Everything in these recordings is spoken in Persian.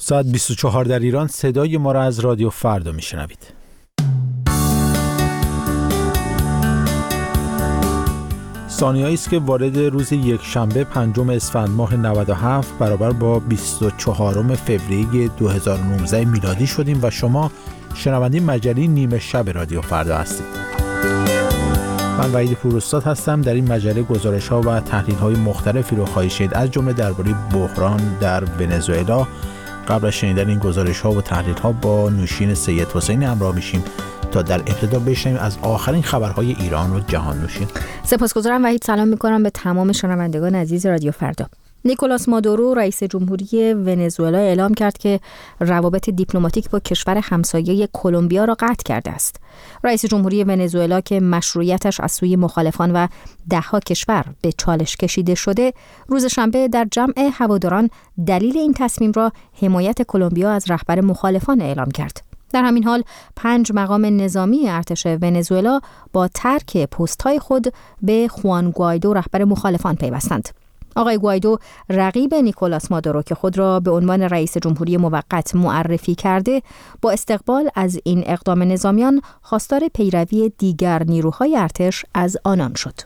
ساعت 24 در ایران صدای ما را از رادیو فردا میشنوید. ثانیه‌ای است که وارد روز یکشنبه 5 اسفند ماه 97 برابر با 24 فوریه 2019 میلادی شدیم و شما شنونده مجله نیمه شب رادیو فردا هستید. من وحید پوراستاد هستم. در این مجله گزارش‌ها و تحلیل‌های مختلفی رو خواهید شنید، از جمله درباره بحران در ونزوئلا. قبل از شنیدن این گزارش‌ها و تحلیل‌ها با نوشین سید حسینی همراه میشیم تا در ابتدا بشنویم از آخرین خبرهای ایران و جهان. نوشین. سپاسگزارم وحید. سلام می‌کنم به تمام شنوندگان عزیز رادیو فردا. نیکولاس مادورو رئیس جمهوری ونزوئلا اعلام کرد که روابط دیپلماتیک با کشور همسایه کلمبیا را قطع کرده است. رئیس جمهوری ونزوئلا که مشروعیتش از سوی مخالفان و ده‌ها کشور به چالش کشیده شده، روز شنبه در جمع هواداران دلیل این تصمیم را حمایت کلمبیا از رهبر مخالفان اعلام کرد. در همین حال 5 مقام نظامی ارتش ونزوئلا با ترک پست‌های خود به خوان گوایدو رهبر مخالفان پیوستند. آقای گوایدو رقیب نیکولاس مادورو که خود را به عنوان رئیس جمهوری موقت معرفی کرده، با استقبال از این اقدام نظامیان خواستار پیروی دیگر نیروهای ارتش از آنان شد.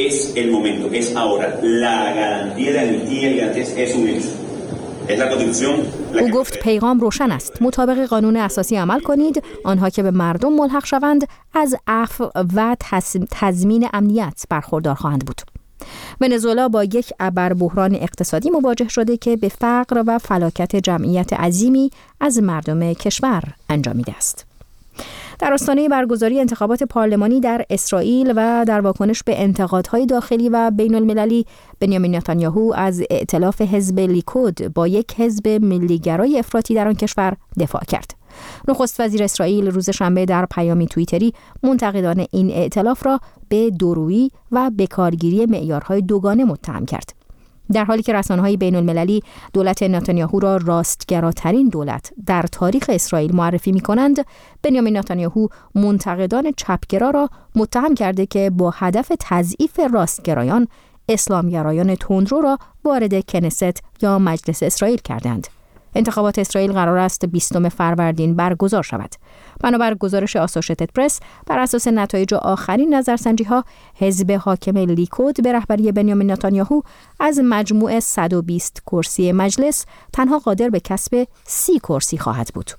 او گفت پیغام روشن است. مطابق قانون اساسی عمل کنید. آنها که به مردم ملحق شوند از عفو و تضمین امنیت برخوردار خواهند بود. ونزوئلا با یک ابربحران اقتصادی مواجه شده که به فقر و فلاکت جمعیت عظیمی از مردم کشور انجامیده است. در آستانه برگزاری انتخابات پارلمانی در اسرائیل و در واکنش به انتقادهای داخلی و بین المللی، بنیامین نتانیاهو از ائتلاف حزب لیکود با یک حزب ملیگرای افراطی در آن کشور دفاع کرد. نخست وزیر اسرائیل روز شنبه در پیامی توییتری منتقدان این ائتلاف را به دورویی و بکارگیری معیارهای دوگانه متهم کرد. در حالی که رسانه‌های بین المللی دولت نتانیاهو را راستگراترین دولت در تاریخ اسرائیل معرفی می‌کنند، بنیامین نتانیاهو منتقدان چپگرا را متهم کرده که با هدف تضعیف راستگرایان، اسلامگرایان تندرو را وارد کنست یا مجلس اسرائیل کردند. انتخابات اسرائیل قرار است 20 فروردین برگزار شود. بنابر گزارش آسوشیتد پرس، بر اساس نتایج آخرین نظرسنجی‌ها، حزب حاکم لیکود به رهبری بنیامین نتانیاهو از مجموع 120 کرسی مجلس تنها قادر به کسب 30 کرسی خواهد بود.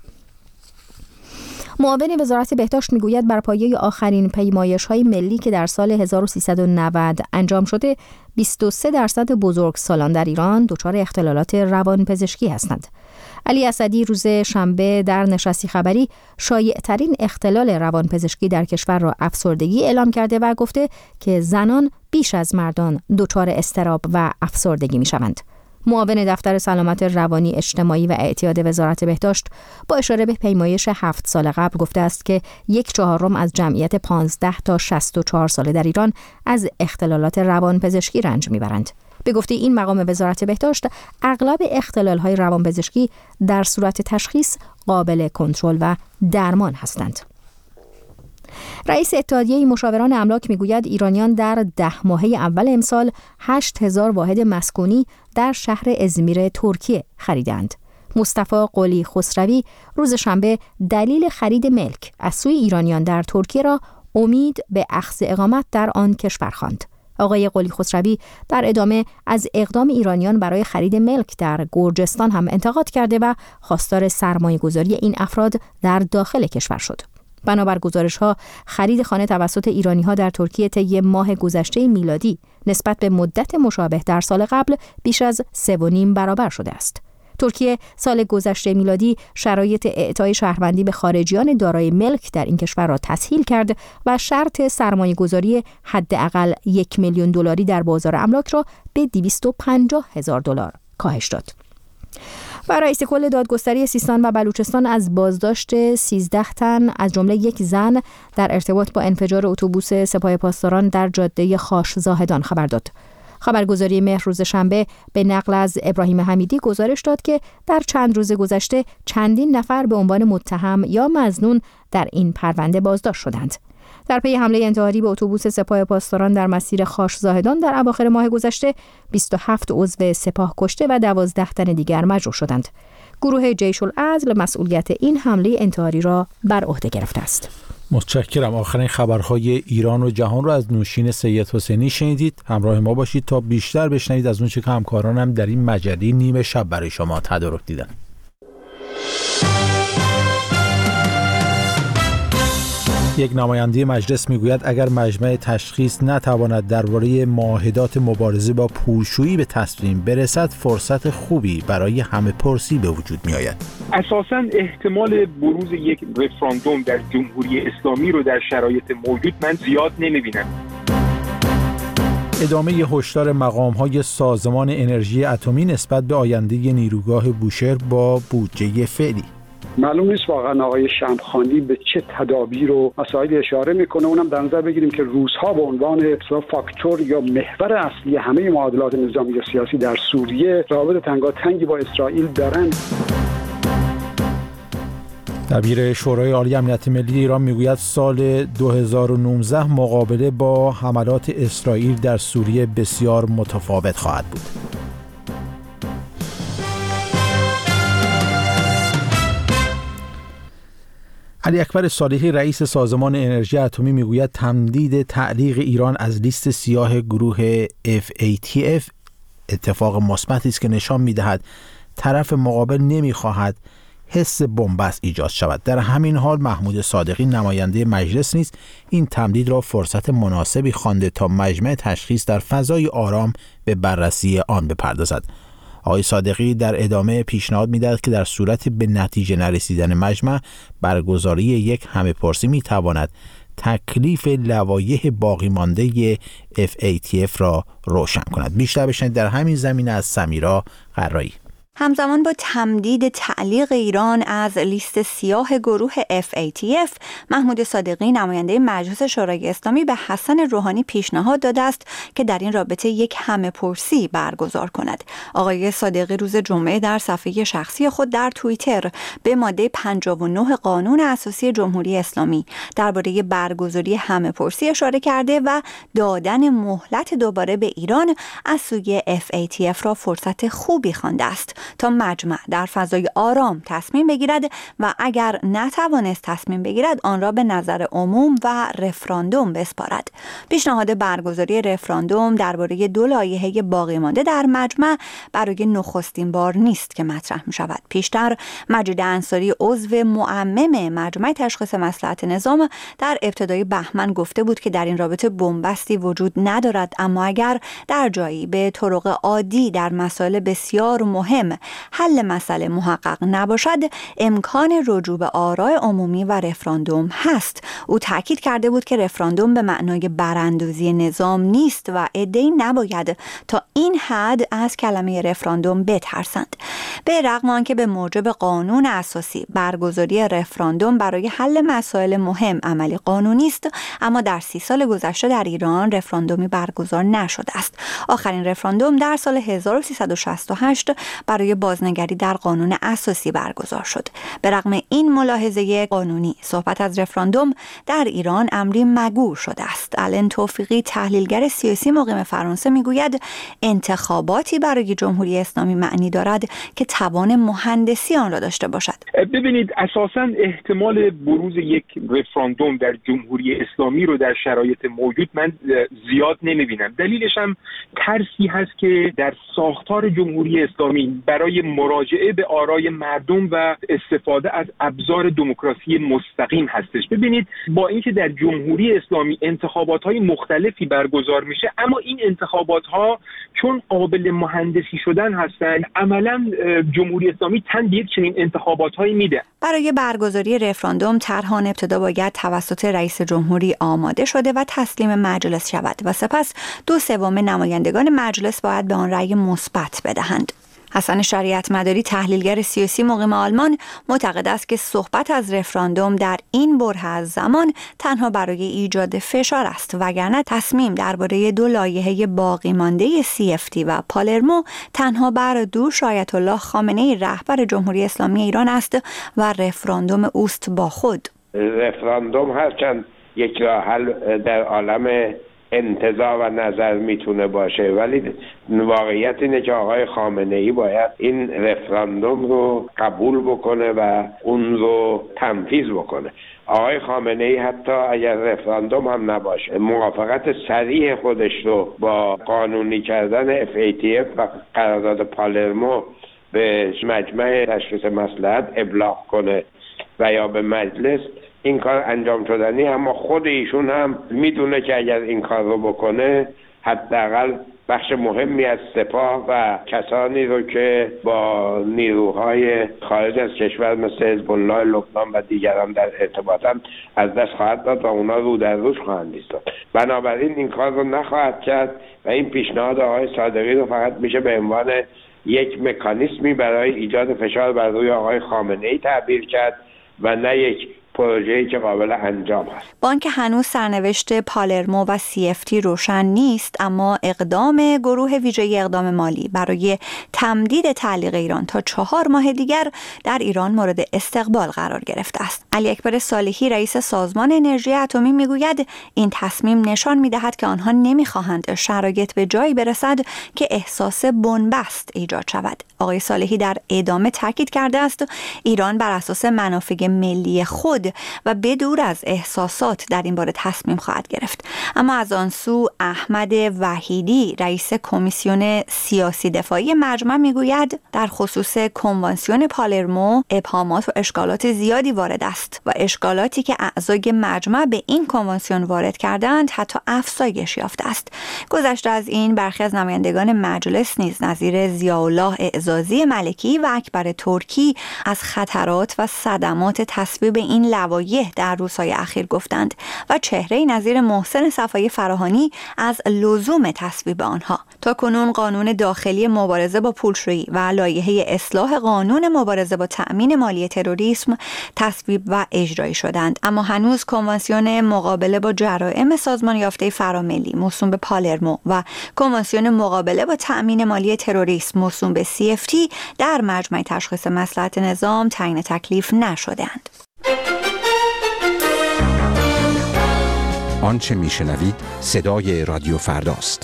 معاون وزارت بهداشت میگوید بر پایه آخرین پیمایش‌های ملی که در سال 1390 انجام شده، 23% بزرگسالان در ایران دچار اختلالات روانپزشکی هستند. علی اسدی روز شنبه در نشستی خبری شایع‌ترین اختلال روانپزشکی در کشور را افسردگی اعلام کرده و گفته که زنان بیش از مردان دچار اضطراب و افسردگی می‌شوند. معاون دفتر سلامت روانی اجتماعی و اعتیاد وزارت بهداشت با اشاره به پیمایش 7 سال قبل گفته است که 1/4 از جمعیت 15 تا 64 ساله در ایران از اختلالات روانپزشکی رنج میبرند. به گفته این مقام وزارت بهداشت، اغلب اختلال‌های روانپزشکی در صورت تشخیص قابل کنترل و درمان هستند. رئیس اتحادیه مشاوران املاک میگوید ایرانیان در 10 ماهه اول امسال 8000 واحد مسکونی در شهر ازمیر ترکیه خریدند. مصطفی قلی خسروی روز شنبه دلیل خرید ملک از سوی ایرانیان در ترکیه را امید به اخذ اقامت در آن کشور خواند. آقای قلی خسروی در ادامه از اقدام ایرانیان برای خرید ملک در گرجستان هم انتقاد کرده و خواستار سرمایه‌گذاری این افراد در داخل کشور شد. بنابر گزارش‌ها، خرید خانه توسط ایرانی‌ها در ترکیه طی ماه گذشته میلادی نسبت به مدت مشابه در سال قبل بیش از 3.5 برابر شده است. ترکیه سال گذشته میلادی شرایط اعطای شهروندی به خارجیان دارای ملک در این کشور را تسهیل کرد و شرط سرمایه‌گذاری حداقل $1,000,000 در بازار املاک را به $250,000 کاهش داد. و رئیس کل دادگستری سیستان و بلوچستان از بازداشت 13 تن از جمله یک زن در ارتباط با انفجار اتوبوس سپاه پاسداران در جاده خاش زاهدان خبر داد. خبرگزاری مهر روز شنبه به نقل از ابراهیم حمیدی گزارش داد که در چند روز گذشته چندین نفر به عنوان متهم یا مظنون در این پرونده بازداشت شدند. در پی حمله انتحاری به اتوبوس سپاه پاسداران در مسیر خاش زاهدان در اواخر ماه گذشته 27 عضو سپاه کشته و 12 تن دیگر مجروح شدند. گروه جیش العدل مسئولیت این حمله انتحاری را بر عهده گرفته است. متشکرم. آخرین خبرهای ایران و جهان رو از نوشین سید حسینی شنیدید. همراه ما باشید تا بیشتر بشنوید از اون چه که همکارانم در این مجله نیمه شب برای شما تدارک دیدن. یک نماینده مجلس میگوید اگر مجمع تشخیص نتواند درباره معاهدات مبارزه با پولشویی به تصمیم برسد، فرصت خوبی برای همه پرسی به وجود می آید. اساساً احتمال بروز یک رفراندوم در جمهوری اسلامی رو در شرایط موجود من زیاد نمیبینم. ادامه هشدار مقام‌های سازمان انرژی اتمی نسبت به آینده نیروگاه بوشهر با بودجه فعلی. معلوم نیست واقعا آقای شمخانی به چه تدابیر و مسائل اشاره میکنه. اونم در نظر بگیریم که روس‌ها به عنوان فاکتور یا محور اصلی همه معادلات نظامی و سیاسی در سوریه روابط تنگاتنگی با اسرائیل دارند. دبیر شورای عالی امنیت ملی ایران میگوید سال 2019 مقابله با حملات اسرائیل در سوریه بسیار متفاوت خواهد بود. علی اکبر صالحی رئیس سازمان انرژی اتمی میگوید تمدید تعلیق ایران از لیست سیاه گروه FATF اتفاق مثبتی است که نشان میدهد طرف مقابل نمیخواهد حس بنبست ایجاد شود. در همین حال محمود صادقی نماینده مجلس نیز این تمدید را فرصت مناسبی خوانده تا مجمع تشخیص در فضای آرام به بررسی آن بپردازد. آقای صادقی در ادامه پیشنهاد می‌دهد که در صورت به نتیجه نرسیدن مجمع برگزاری یک همه‌پرسی می‌تواند تکلیف لوایح باقی مانده FATF را روشن کند. بیشتر بشنوید در همین زمینه از سمیرا قرایی. همزمان با تمدید تعلیق ایران از لیست سیاه گروه FATF، محمود صادقی نماینده مجلس شورای اسلامی به حسن روحانی پیشنهاد داده است که در این رابطه یک همه‌پرسی برگزار کند. آقای صادقی روز جمعه در صفحه شخصی خود در توییتر به ماده 59 قانون اساسی جمهوری اسلامی درباره برگزاری همه‌پرسی اشاره کرده و دادن مهلت دوباره به ایران از سوی FATF را فرصت خوبی خوانده است تا مجمع در فضای آرام تصمیم بگیرد و اگر نتوانست تصمیم بگیرد آن را به نظر عموم و رفراندوم بسپارد. پیشنهاد برگزاری رفراندوم درباره 2 لایحه باقی مانده در مجمع برای نخستین بار نیست که مطرح می شود. پیشتر مجید انصاری عضو معمم مجمع تشخیص مصلحت نظام در ابتدای بهمن گفته بود که در این رابطه بنبستی وجود ندارد، اما اگر در جایی به طرق عادی در مسائل بسیار مهم حل مسئله محقق نباشد، امکان رجوع به آراء عمومی و رفراندوم هست. او تاکید کرده بود که رفراندوم به معنای براندازی نظام نیست و عده‌ای نباید تا این حد از کلمه رفراندوم بترسند. به رغم آنکه به موجب قانون اساسی برگزاری رفراندوم برای حل مسائل مهم عملی قانونی است، اما در 30 سال گذشته در ایران رفراندومی برگزار نشده است. آخرین رفراندوم در سال 1368 برای بازنگری در قانون اساسی برگزار شد. به رغم این ملاحظه قانونی، صحبت از رفراندوم در ایران امری مگو شده است. الان توفیقی تحلیلگر سیاسی مقیم فرانسه میگوید انتخاباتی برای جمهوری اسلامی معنی دارد که توان مهندسی آن را داشته باشد. ببینید، اساساً احتمال بروز یک رفراندوم در جمهوری اسلامی رو در شرایط موجود من زیاد نمیبینم. دلیلش هم ترسی هست که در ساختار جمهوری اسلامی برای مراجعه به آرای مردم و استفاده از ابزار دموکراسی مستقیم هستش. ببینید، با اینکه در جمهوری اسلامی انتخابات‌های مختلفی برگزار میشه، اما این انتخابات‌ها چون قابل مهندسی شدن هستند، عملاً جمهوری اسلامی تن به یک چنین انتخابات‌هایی میده. برای برگزاری رفراندوم طرح آن ابتدا باید توسط رئیس جمهوری آماده شده و تسلیم مجلس شود و سپس 2/3 نمایندگان مجلس باید به آن رأی مثبت بدهند. حسن شریعت مداری تحلیلگر سیاسی مقیم آلمان معتقد است که صحبت از رفراندوم در این بره از زمان تنها برای ایجاد فشار است، وگرنه تصمیم درباره 2 لایحه باقی مانده CFT و پالرمو تنها بر دوش آیت الله خامنه‌ای رهبر جمهوری اسلامی ایران است و رفراندوم اوست با خود. رفراندوم هرچند یک راه حل در عالم انتزاع و نظر میتونه باشه، ولی واقعیت اینه که آقای خامنه‌ای باید این رفراندوم رو قبول بکنه و اون رو تنفیذ بکنه. آقای خامنه‌ای حتی اگر رفراندوم هم نباشه موافقت صریح خودش رو با قانونی کردن FATF و قرارداد پالرمو به مجمع تشخیص مصلحت ابلاغ کنه و یا به مجلس، این کار انجام شدنی، اما خود ایشون هم میدونه که اگر این کار رو بکنه حداقل بخش مهمی از سپاه و کسانی رو که با نیروهای خارج از کشور مثل حزب الله لبنان و دیگران در ارتباطن از دست خواهد داد و اونا رو در روش خواهند ایستاد. بنابراین این کار رو نخواهد کرد و این پیشنهاد آقای صادقی رو فقط میشه به عنوان یک مکانیزمی برای ایجاد فشار بر روی آقای خامنه‌ای تعبیر کرد و نه یک پروژه‌ای که قابل انجام است. با آنکه هنوز سرنوشت پالرمو و CFT روشن نیست، اما اقدام گروه ویژه اقدام مالی برای تمدید تعلیق ایران تا 4 ماه دیگر در ایران مورد استقبال قرار گرفته است. علی اکبر صالحی رئیس سازمان انرژی اتمی میگوید این تصمیم نشان میدهد که آنها نمیخواهند شرایط به جایی برسد که احساس بنبست ایجاد شود. آقای صالحی در ادامه تاکید کرده است ایران بر اساس منافع ملی خود و بدور از احساسات در این باره تصمیم خواهد گرفت. اما از آن سو احمد وحیدی رئیس کمیسیون سیاسی دفاعی مجمع میگوید در خصوص کنوانسیون پالرمو ابهامات و اشکالات زیادی وارد است و اشکالاتی که اعضای مجمع به این کنوانسیون وارد کردند حتی افزایش یافته است. گذشته از این برخی از نمایندگان مجلس نیز نظیر ضیاءالله اعزازی ملکی و اکبر ترکی از خطرات و صدمات تصویب این لوایح در روزهای اخیر گفتند و چهره‌ای نظیر محسن صفایی فراهانی از لزوم تصویب آنها. تا کنون قانون داخلی مبارزه با پولشویی و لایحه اصلاح قانون مبارزه با تأمین مالی تروریسم تصویب و اجرایی شدند، اما هنوز کنوانسیون مقابله با جرائم سازمان یافته فراملی موسوم به پالرمو و کنوانسیون مقابله با تأمین مالی تروریسم موسوم به CFT در مجمع تشخیص مصلحت نظام تعیین تکلیف نشدند. آنچه میشنوید صدای رادیو فرداست.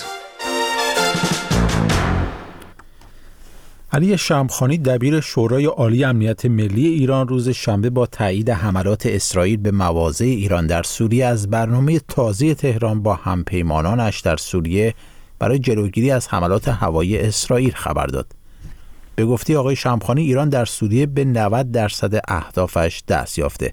علی شمخانی دبیر شورای عالی امنیت ملی ایران روز شنبه با تایید حملات اسرائیل به مواضع ایران در سوریه از برنامه تازه تهران با همپیمانانش در سوریه برای جلوگیری از حملات هوایی اسرائیل خبر داد. به گفته آقای شمخانی ایران در سوریه به 90% اهدافش دست یافته.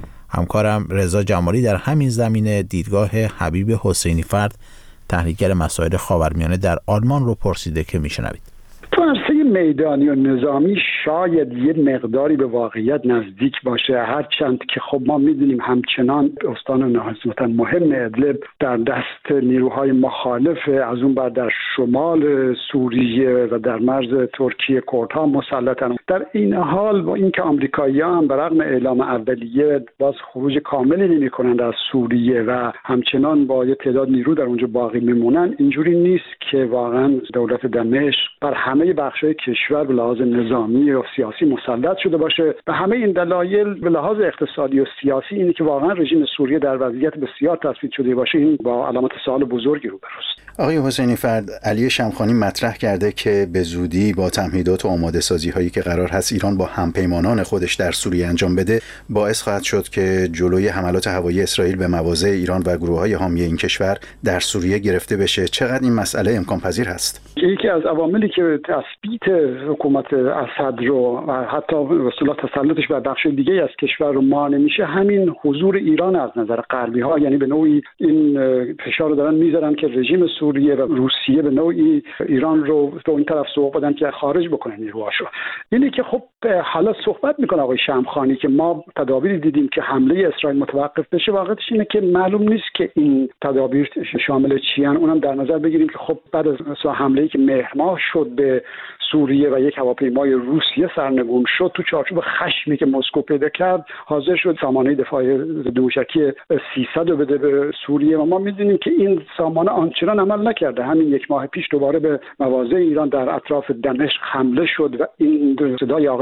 همکارم رضا جمالی در همین زمینه دیدگاه حبیب حسینی فرد تحلیلگر مسائل خاورمیانه در آلمان رو پرسیده که میشنوید. تو عرصه میدانی و نظامی شاید یه مقداری به واقعیت نزدیک باشه، هرچند که خب ما میدونیم همچنان استان نسبتاً مهم ادلب در دست نیروهای مخالف، از اون بر در شمال سوریه و در مرز ترکیه کردها مسلطن. در این حال با اینکه آمریکایی‌ها هم برغم اعلام اولیه باز خروج کاملی نمی‌کنند از سوریه و همچنان با یه تعداد نیرو در اونجا باقی میمونن، اینجوری نیست که واقعا دولت دمشق بر همه بخش‌های کشور به لحاظ نظامی و سیاسی مسلط شده باشه. به همه این دلایل به لحاظ اقتصادی و سیاسی اینه که واقعا رژیم سوریه در وضعیت بسیار تثبیت شده باشه، این با علامت سوال بزرگی روبروست. آقای حسینی فرد، علی شمخانی مطرح کرده که به زودی با تمهیدات و آماده سازی هایی که قرار هست ایران با همپیمانان خودش در سوریه انجام بده باعث خواهد شد که جلوی حملات هوایی اسرائیل به مواضع ایران و گروه‌های حامی این کشور در سوریه گرفته بشه. چقدر این مسئله امکان پذیر هست؟ یکی از عواملی که تثبیت حکومت اسد رو و حتی اصطلاح تسلطش بر بخش دیگه از کشور رو مانع میشه همین حضور ایران از نظر غربی ها، یعنی به نوعی این فشار رو دارن میذارن که رژیم سوریه و روسیه به نوعی ایران رو به این طرف سوق بدن که خارج بکنن نیروهاشو. اینی که خب حالا صحبت میکنه آقای شمخانی که ما تدابیری دیدیم که حمله اسرائیل متوقف بشه، واقعیتش اینه که معلوم نیست که این تدابیر شامل چیان. اونم در نظر بگیریم که خب بعد از حمله‌ای که مهر ماه شد به سوریه و یک هواپیمای روسیه سرنگون شد، تو چارچوب خشمی که مسکو پیدا کرد حاضر شد سامانه دفاع موشکی 300 رو بده به سوریه و ما میدونیم که این سامانه آنچنان عمل نکرده. همین یک ماه پیش دوباره به مواضع ایران در اطراف دمشق حمله شد و این صدای آقای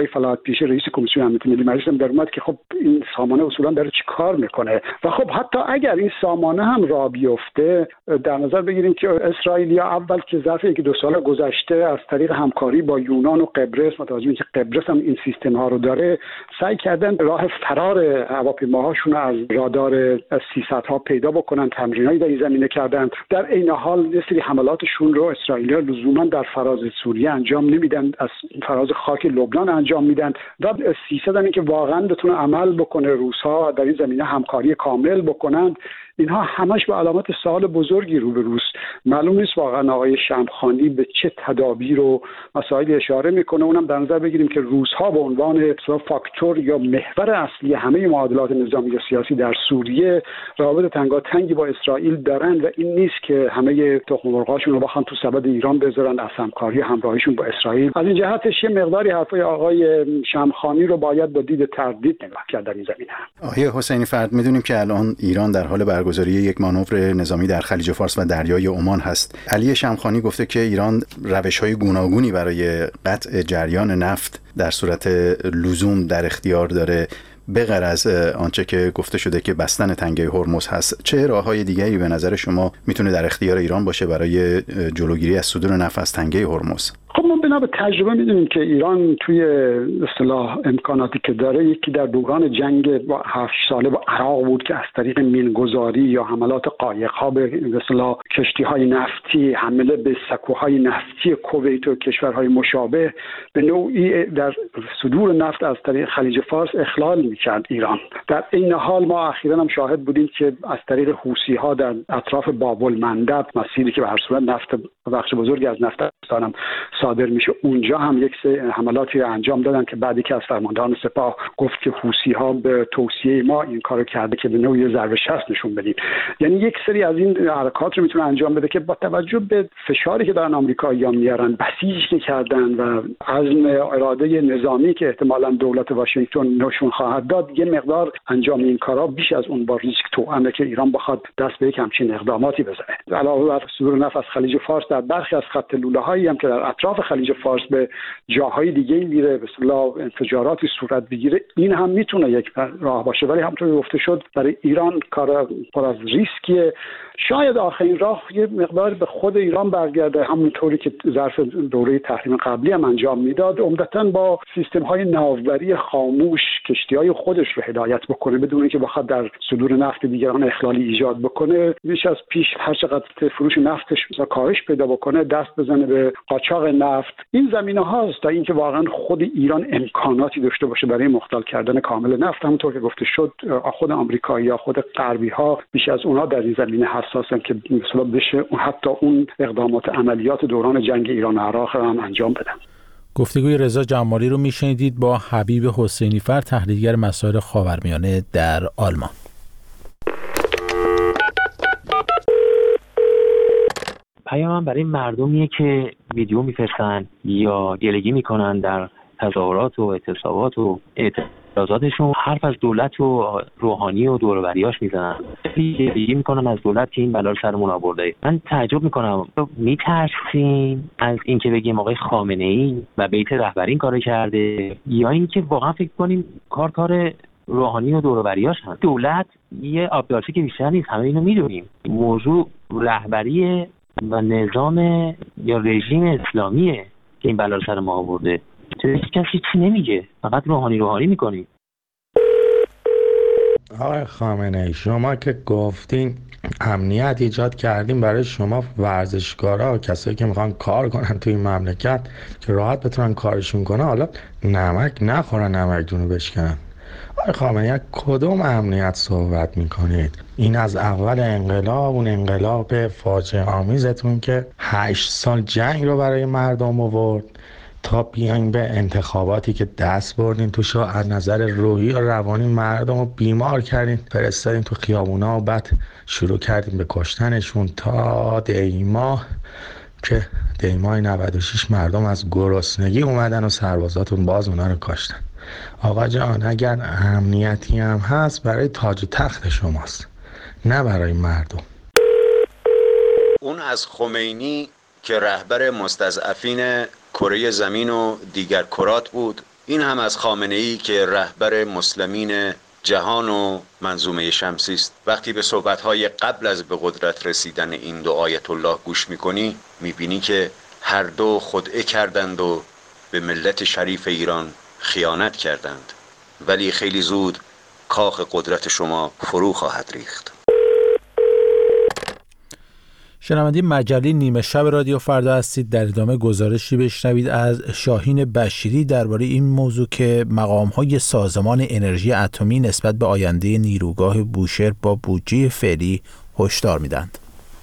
آقای فلاحت پیشه رئیس کمیسیون امنیت ملی مجلس هم در اومد که خب این سامانه اصولا داره چی کار میکنه و خب حتی اگر این سامانه هم راه بیفته در نظر بگیریم که اسرائیلیا اول که ظرف 1-2 سال گذشته از طریق همکاری با یونان و قبرس، متوجه میشه که قبرس هم این سیستم ها رو داره، سعی کردن راه فرار هواپیماهاشون رو از رادار 300 ها پیدا بکنن، تمرینایی در این زمینه کردن. در این حال یه سری حملاتشون رو اسرائیلیا لزوما در فراز سوریه انجام نمیدن، از فراز خاک لبنان انجام میدن و 300 هم که واقعا بتونه عمل بکنه، روس‌ها در این زمینه همکاری کامل بکنن. اینها همش به علامت سوال بزرگی روبروست. معلوم نیست واقعا آقای شمخانی به چه تدابیر و مسائلی اشاره میکنه. اونم در نظر بگیریم که روس‌ها به عنوان فاکتور یا محور اصلی همه معادلات نظامی و سیاسی در سوریه روابط تنگاتنگی با اسرائیل دارن و این نیست که همه تخم مرغ‌هاشون رو بخوان تو سبد ایران بذارن از همکاری همراهیشون با اسرائیل. از این جهتش یه مقداری حرفای آقای شمخانی رو باید با دید تردید نگاه کرد در این زمینه. آقای حسینی فرد، میدونیم که الان ایران در حال برگزاری یک مانور نظامی در خلیج فارس و دریای عمان هست. علی شمخانی گفته که ایران روش‌های گوناگونی برای قطع جریان نفت در صورت لزوم در اختیار داره، بغیر از آنچه که گفته شده که بستن تنگه هرمز هست. چه راه‌های دیگری به نظر شما میتونه در اختیار ایران باشه برای جلوگیری از صدور نفت از تنگه هرمز؟ خب ما بنا به تجربه میدونیم که ایران توی اصطلاح امکاناتی که داره، یکی در دوران جنگ 7 ساله با عراق بود که از طریق مینگذاری یا حملات قایق‌ها به اصطلاح کشتی‌های نفتی، حمله به سکوهای نفتی کویت و کشورهای مشابه، به نوعی در صدور نفت از طریق خلیج فارس اخلال می‌کرد ایران. در این حال ما اخیراً هم شاهد بودیم که از طریق حوثی‌ها در اطراف باب المندب، مسیری که به هر صورت نفت بخش بزرگی از نفت افغانستان صادر میشه، اونجا هم یک حملاتی انجام دادن که بعدی که از فرماندهان سپاه گفت که حوثی‌ها به توصیه ما این کارو کرده که به نوعی ضربه شست نشون بدیم. یعنی یک سری از این حرکات رو میتونه انجام بده که با توجه به فشاری که دارن آمریکایی‌ها میارن، بسیج که کردن و عزم اراده نظامی که احتمالاً دولت واشنگتن نشون خواهد داد، یه مقدار انجام این کارا بیش از اون با ریسک توأمه که ایران بخواد دست به یک همچین اقداماتی بزنه. علاوه بر صدور نفت از خلیج فارس، در برخی از خط لوله‌هایی هم که در اطراف خلیج فارس به جاهای دیگه میره، به اصطلاح انفجاراتی صورت بگیره، این هم میتونه یک راه باشه. ولی همونطور که گفته شد برای ایران کار پر از ریسکیه. شاید آخرین راه یه مقدار به خود ایران برگرده، همونطوری که ظرف دوره تحریم قبلی هم انجام میداد، عمدتاً با سیستم‌های ناوبری خاموش کشتی‌های خودش رو هدایت بکنه بدون اینکه بخواد در صدور نفت دیگران اخلالی ایجاد بکنه. بیش از پیش هر چقدر فروش نفتش کاهش پیدا بکنه، دست بزنه به قاچاق نفت. این زمینه هاست تا اینکه واقعا خود ایران امکاناتی داشته باشه برای مختل کردن کامل نفت. همونطور که گفته شد خود آمریکایی‌ها، خود غربی‌ها بیش از اونها در این زمینه حساسن که مثلا بشه حتی اون اقدامات عملیات دوران جنگ ایران و عراق هم انجام بدن. گفتگوی رضا جمالی رو میشنیدید با حبیب حسینی فرد، تحلیلگر مسائل خاورمیانه در آلمان. پیامم برای مردمیه که ویدیو میفرستن یا گلگی میکنن در تظاهرات و اعتصابات و اعتراضاتشون، حرف از دولت و روحانی و دور و بریاش میزنن، گلگی میکنن از دولت که این بلا رو سرمون آورده. من تعجب میکنم، میترسیم از اینکه بگیم آقای خامنه‌ای و بیت رهبری این کارو کرده، یا اینکه واقعا فکر کنیم کار روحانی و دور و بریاش هست؟ دولت یه آبدارچی که بیشتر نیست، همه اینو میدونیم. موضوع رهبری و نظام یا رژیم اسلامیه که این بلا رو سر ما آورده. هیچ کسی چی نمیگه، فقط روحانی میکنی. آقای خامنه‌ای، شما که گفتین امنیت ایجاد کردیم برای شما ورزشکارا و کسایی که میخوان کار کنن توی این مملکت که راحت بتونن کارشون کنن، حالا نمک نخورن، نمک جونو بشکنن. آقای خامنه‌ای، کدوم امنیت صحبت میکنید؟ این از اول انقلاب، اون انقلاب فاجعه آمیزتون که 8 سال جنگ رو برای مردم آورد، تا بیاین به انتخاباتی که دست بردین توش، از نظر روحی و روانی مردم رو بیمار کردین، فرستادین تو خیابونا و بعد شروع کردین به کشتنشون تا دیما که دیمای 96 مردم از گرسنگی اومدن و سربازاتون باز اونا رو کشتن. آقا جان، اگر امنیتی هم هست برای تاج و تخت شماست، نه برای مردم. اون از خمینی که رهبر مستضعفین کره زمین و دیگر کرات بود این هم از خامنه‌ای که رهبر مسلمین جهان و منظومه شمسی است. وقتی به صحبت‌های قبل از به قدرت رسیدن این دو آیت الله گوش می‌کنی، می‌بینی که هر دو خدعه کردند و به ملت شریف ایران خیانت کردند، ولی خیلی زود کاخ قدرت شما فرو خواهد ریخت. شنونده مجله نیمه شب رادیو فردا هستید. در ادامه گزارشی بشنوید از شاهین بشیری درباره این موضوع که مقام‌های سازمان انرژی اتمی نسبت به آینده نیروگاه بوشهر با بودجه فعلی هشدار میدند.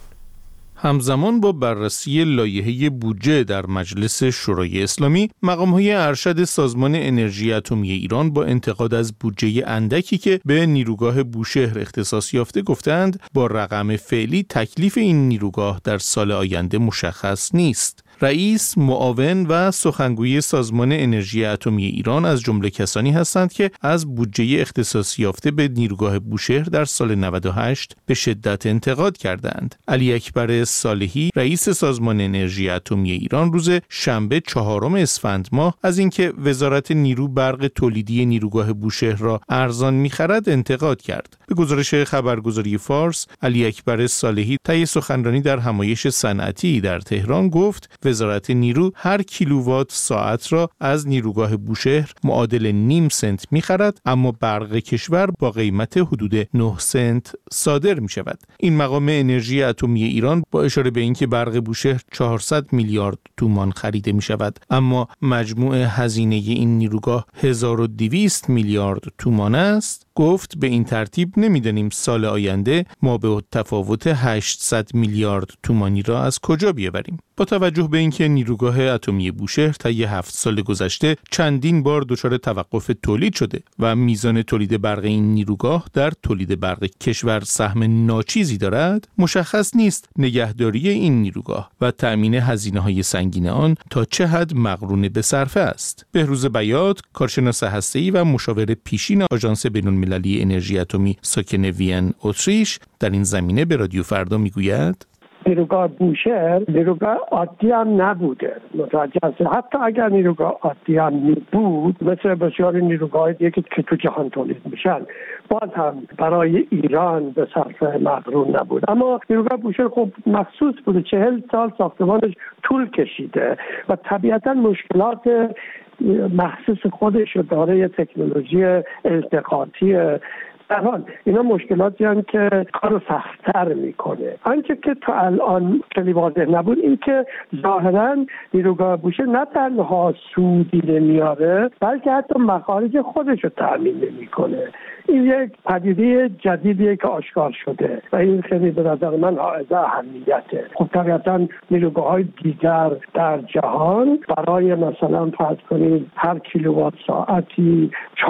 همزمان با بررسی لایحه بودجه در مجلس شورای اسلامی، مقام‌های ارشد سازمان انرژی اتمی ایران با انتقاد از بودجه اندکی که به نیروگاه بوشهر اختصاص یافته گفتند با رقم فعلی تکلیف این نیروگاه در سال آینده مشخص نیست. رئیس، معاون و سخنگوی سازمان انرژی اتمی ایران از جمله کسانی هستند که از بودجه اختصاصی یافته به نیروگاه بوشهر در سال 98 به شدت انتقاد کردند. علی اکبر صالحی، رئیس سازمان انرژی اتمی ایران، روز شنبه 4 اسفند ماه از اینکه وزارت نیرو برق تولیدی نیروگاه بوشهر را ارزان می‌خرد انتقاد کرد. به گزارش خبرگزاری فارس، علی اکبر صالحی طی سخنرانی در همایش صنعتی در تهران گفت وزارت نیرو هر کیلووات ساعت را از نیروگاه بوشهر معادل نیم سنت می‌خرد، اما برق کشور با قیمت حدود 9 سنت صادر می‌شود. این مقام انرژی اتمی ایران با اشاره به اینکه برق بوشهر 400 میلیارد تومان خریده می‌شود، اما مجموع هزینه این نیروگاه 1200 میلیارد تومان است، گفت به این ترتیب نمی‌دانیم سال آینده ما به تفاوت 800 میلیارد تومانی را از کجا بیاوریم. با توجه به اینکه نیروگاه اتمی بوشهر طی 7 سال گذشته چندین بار دچار توقف تولید شده و میزان تولید برق این نیروگاه در تولید برق کشور سهم ناچیزی دارد، مشخص نیست نگهداری این نیروگاه و تأمین هزینه‌های سنگین آن تا چه حد مقرون به صرفه است. بهروز بیات، کارشناس هسته‌ای و مشاور پیشین آژانس بین‌المللی انرژی اتمی ساکن وین، اتریش، در این زمینه به رادیو فردا میگوید: نیروگاه بوشهر نیروگاه عادی هم نبوده. متوجه هست؟ حتی اگر نیروگاه عادی هم بود، مثل بسیاری نیروگاه دیگه که تو جهان تولید میشن، باز هم برای ایران به صرفه مقرون نبود. اما نیروگاه بوشهر خب مخصوص بوده، 40 سال ساختمانش طول کشیده و طبیعتا مشکلات مخصوص خودش داره، یه تکنولوژی التقاطی. در حال اینا مشکلاتی هستند که کارو سخت‌تر میکنه. آنچه که تا الان خیلی واضح نبود این که ظاهراً نیروگاه بوشهر نه تنها سودی نمیاره، بلکه حتی مخارج خودش رو تأمین نمیکنه. این یک پدیده جدیدیه که آشکار شده و این خیلی به نظر من حائز اهمیته. خب طبیعتاً نیروگاه‌های دیگر در جهان برای مثلا فرض کنید هر کیلووات ساعتی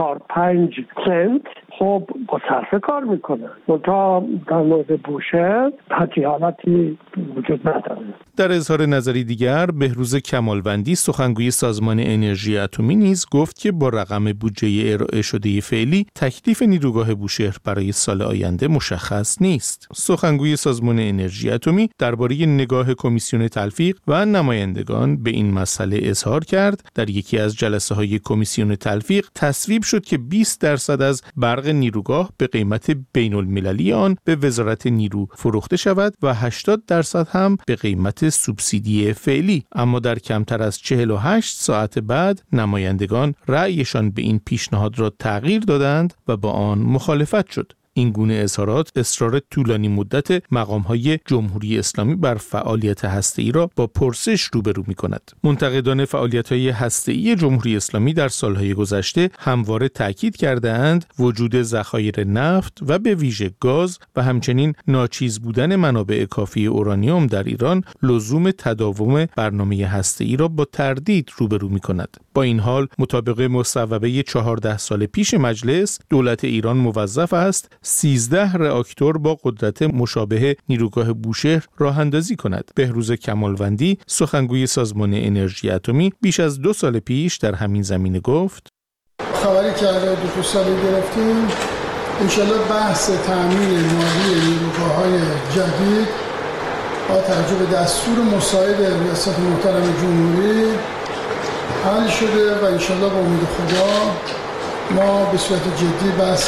4-5 سنت خب با صرفه کار میکنن. منتها در مورد بوشهر همچین حالتی وجود نداره. در اظهار نظری دیگر، بهروز کمالوندی، سخنگوی سازمان انرژی اتمی، نیز گفت که با رقم بودجه ارائه شده فعلی تکلیف نیروگاه بوشهر برای سال آینده مشخص نیست. سخنگوی سازمان انرژی اتمی درباره نگاه کمیسیون تلفیق و نمایندگان به این مسئله اظهار کرد. در یکی از جلسه‌های کمیسیون تلفیق تصویب شد که 20% از برق نیروگاه به قیمت بین‌المللی آن به وزارت نیرو فروخته شود و 80% هم به قیمت سوبسیدی فعلی. اما در کمتر از 48 ساعت بعد نمایندگان رأیشان به این پیشنهاد را تغییر دادند و با آن مخالفت شد. این گونه اظهارات اصرار طولانی مدت مقام‌های جمهوری اسلامی بر فعالیت هسته‌ای را با پرسش روبرو می‌کند. منتقدان فعالیت‌های هسته‌ای جمهوری اسلامی در سال‌های گذشته همواره تاکید کرده‌اند وجود ذخایر نفت و به ویژه گاز و همچنین ناچیز بودن منابع کافی اورانیوم در ایران لزوم تداوم برنامه هسته‌ای را با تردید روبرو می‌کند. با این حال مطابق مصوبه 14 سال پیش مجلس، دولت ایران موظف است 13 راکتور با قدرت مشابه نیروگاه بوشهر راه اندازی کند. بهروز کمالوندی، سخنگوی سازمان انرژی اتمی، بیش از 2 سال پیش در همین زمینه گفت: خبری که الان 2 ساله گرفتیم، انشالله بحث تامین مالی نیروگاه‌های جدید با توجه به دستور مساعد ریاست محترم جمهوری حل شده و انشالله با امید خدا ما به صورت جدی بحث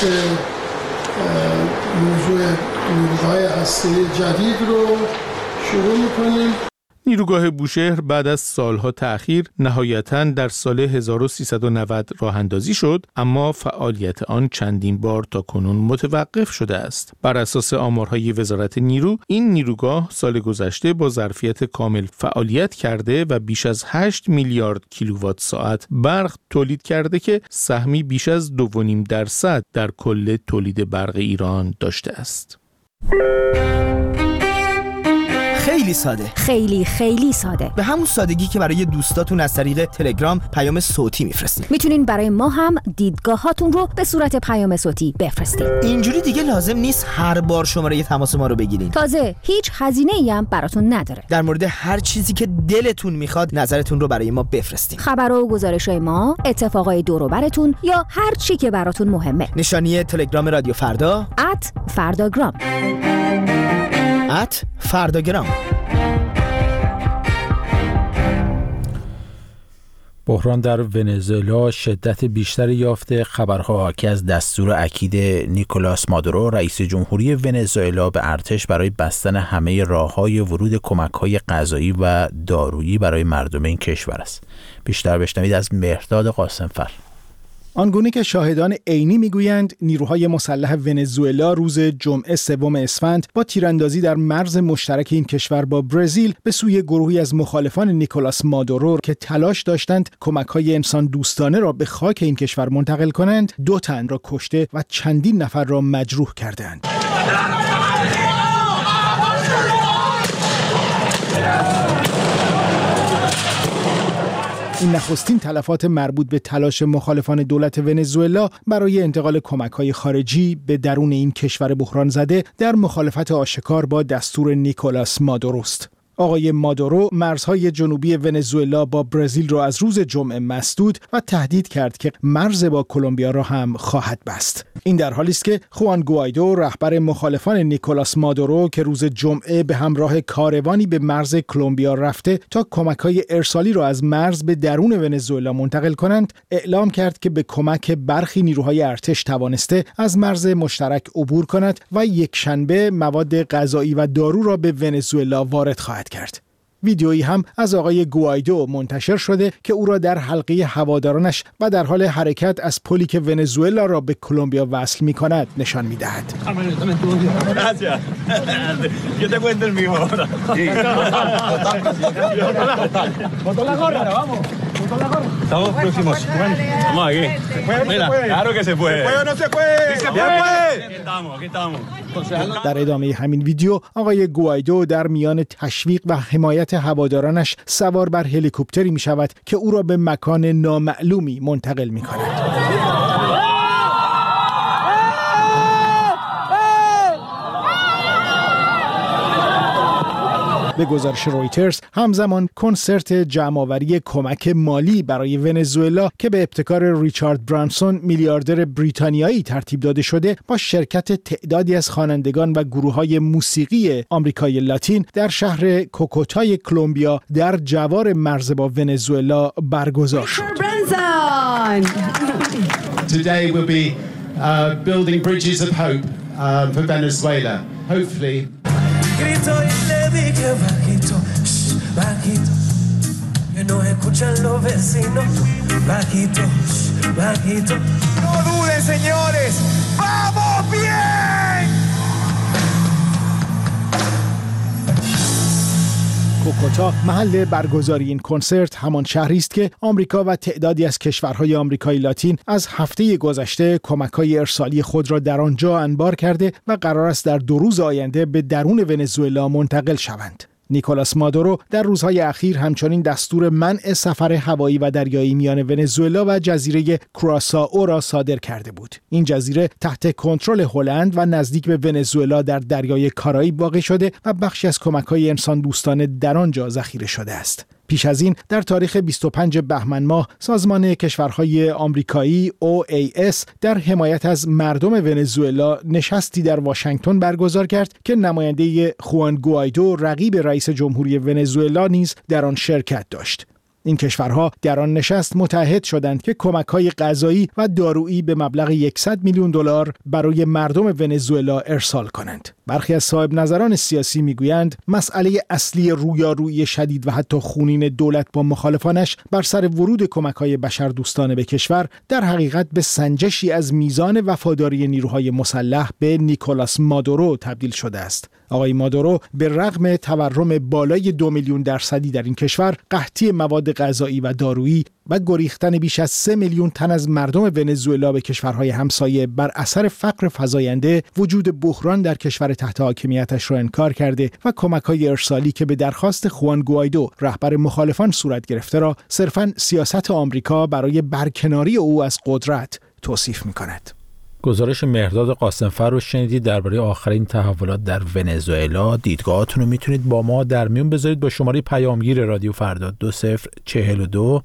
موضوع نیروگاه هسته‌ای جدید رو شروع میکنیم. نیروگاه بوشهر بعد از سالها تأخیر نهایتاً در سال 1390 راه اندازی شد، اما فعالیت آن چندین بار تا کنون متوقف شده است. بر اساس آمارهای وزارت نیرو، این نیروگاه سال گذشته با ظرفیت کامل فعالیت کرده و بیش از 8 میلیارد کیلووات ساعت برق تولید کرده که سهمی بیش از 2.5% در کل تولید برق ایران داشته است. خیلی ساده، خیلی ساده، به همون سادگی که برای دوستاتون از طریق تلگرام پیام صوتی میفرستین. میتونین برای ما هم دیدگاهاتون رو به صورت پیام صوتی بفرستین. اینجوری دیگه لازم نیست هر بار شماره تماس ما رو بگیرین. تازه هیچ هزینه‌ای هم براتون نداره. در مورد هر چیزی که دلتون میخواد نظرتون رو برای ما بفرستین. خبرها و گزارش‌های ما، اتفاقای دور و براتون یا هر چی که براتون مهمه. نشانی تلگرام رادیو فردا @فرداگرام. فرداگرام. بحران در ونزوئلا شدت بیشتری یافته. خبرها حاکی از دستور اکید نیکولاس مادورو رئیس جمهوری ونزوئلا به ارتش برای بستن همه راه‌های ورود کمک‌های غذایی و دارویی برای مردم این کشور است. بیشتر بشنوید از مهرداد قاسمفر. آنگونه که شاهدان عینی میگویند نیروهای مسلح ونزوئلا روز جمعه 3 اسفند با تیراندازی در مرز مشترک این کشور با برزیل به سوی گروهی از مخالفان نیکولاس مادورو که تلاش داشتند کمک‌های انسان دوستانه را به خاک این کشور منتقل کنند 2 تن را کشته و چندین نفر را مجروح کردند. این نخستین تلفات مربوط به تلاش مخالفان دولت ونزوئلا برای انتقال کمک‌های خارجی به درون این کشور بحران زده در مخالفت آشکار با دستور نیکولاس مادورو است. آقای مادورو مرزهای جنوبی ونزوئلا با برزیل را از روز جمعه مسدود و تهدید کرد که مرز با کلمبیا را هم خواهد بست. این در حالی است که خوان گوایدو رهبر مخالفان نیکولاس مادورو که روز جمعه به همراه کاروانی به مرز کلمبیا رفته تا کمک‌های ارسالی را از مرز به درون ونزوئلا منتقل کنند، اعلام کرد که به کمک برخی نیروهای ارتش توانسته از مرز مشترک عبور کند و یکشنبه مواد غذایی و دارو را به ونزوئلا وارد خواهد کرد. ویدیویی هم از آقای گوایدو منتشر شده که او را در حلقه هوادارانش و در حال حرکت از پلی که ونزوئلا را به کلمبیا وصل می‌کند نشان می‌دهد. در ادامه همین ویدیو آقای گوایدو در میان تشویق و حمایت هوادارانش سوار بر هلیکوپتری می شود که او را به مکان نامعلومی منتقل می کند. به گزارش رویترز همزمان کنسرت جمع‌آوری کمک مالی برای ونزوئلا که به ابتکار ریچارد برانسون میلیاردر بریتانیایی ترتیب داده شده با شرکت تعدادی از خوانندگان و گروه‌های موسیقی آمریکای لاتین در شهر کوکوتای کلمبیا در جوار مرز با ونزوئلا برگزار شد. Today we'll be building bridges of hope for Venezuela. Hopefully bajito, bajito, que no escuchan los vecinos, bajito, bajito. No duden, señores, ¡vamos bien! کوکوتا محل برگزاری این کنسرت همان شهری است که آمریکا و تعدادی از کشورهای آمریکای لاتین از هفته گذشته کمک‌های ارسالی خود را در آنجا انبار کرده و قرار است در 2 روز آینده به درون ونزوئلا منتقل شوند. نیکولاس مادورو در روزهای اخیر همچنین دستور منع سفر هوایی و دریایی میان ونزوئلا و جزیره کراسائو را صادر کرده بود. این جزیره تحت کنترل هلند و نزدیک به ونزوئلا در دریای کارائیب واقع شده و بخشی از کمک‌های انسان دوستانه در آنجا ذخیره شده است. پیش از این در تاریخ 25 بهمن ماه سازمان کشورهای آمریکایی OAS در حمایت از مردم ونزوئلا نشستی در واشنگتن برگزار کرد که نماینده خوان گوایدو رقیب رئیس جمهوری ونزوئلا نیز در آن شرکت داشت. این کشورها در آن نشست متحد شدند که کمک‌های غذایی و دارویی به مبلغ $100 میلیون برای مردم ونزوئلا ارسال کنند. برخی از صاحب نظران سیاسی میگویند مسئله اصلی رویارویی شدید و حتی خونین دولت با مخالفانش بر سر ورود کمک‌های بشردوستانه به کشور در حقیقت به سنجشی از میزان وفاداری نیروهای مسلح به نیکولاس مادورو تبدیل شده است. آقای مادورو به رغم تورم بالای 2% در این کشور، قحطی مواد غذایی و دارویی و گریختن بیش از 3 میلیون تن از مردم ونزوئلا به کشورهای همسایه بر اثر فقر فزاینده، وجود بحران در کشور تحت حاکمیتش را انکار کرده و کمک‌های ارسالی که به درخواست خوان گوایدو رهبر مخالفان صورت گرفته را صرفاً سیاست آمریکا برای برکناری او از قدرت توصیف می‌کند. گزارش مهرداد قاسمفر رو شنیدید درباره آخرین تحولات در ونزوئلا. دیدگاهاتون رو میتونید با ما در میون بذارید با شماره پیامگیر رادیو فردا 2042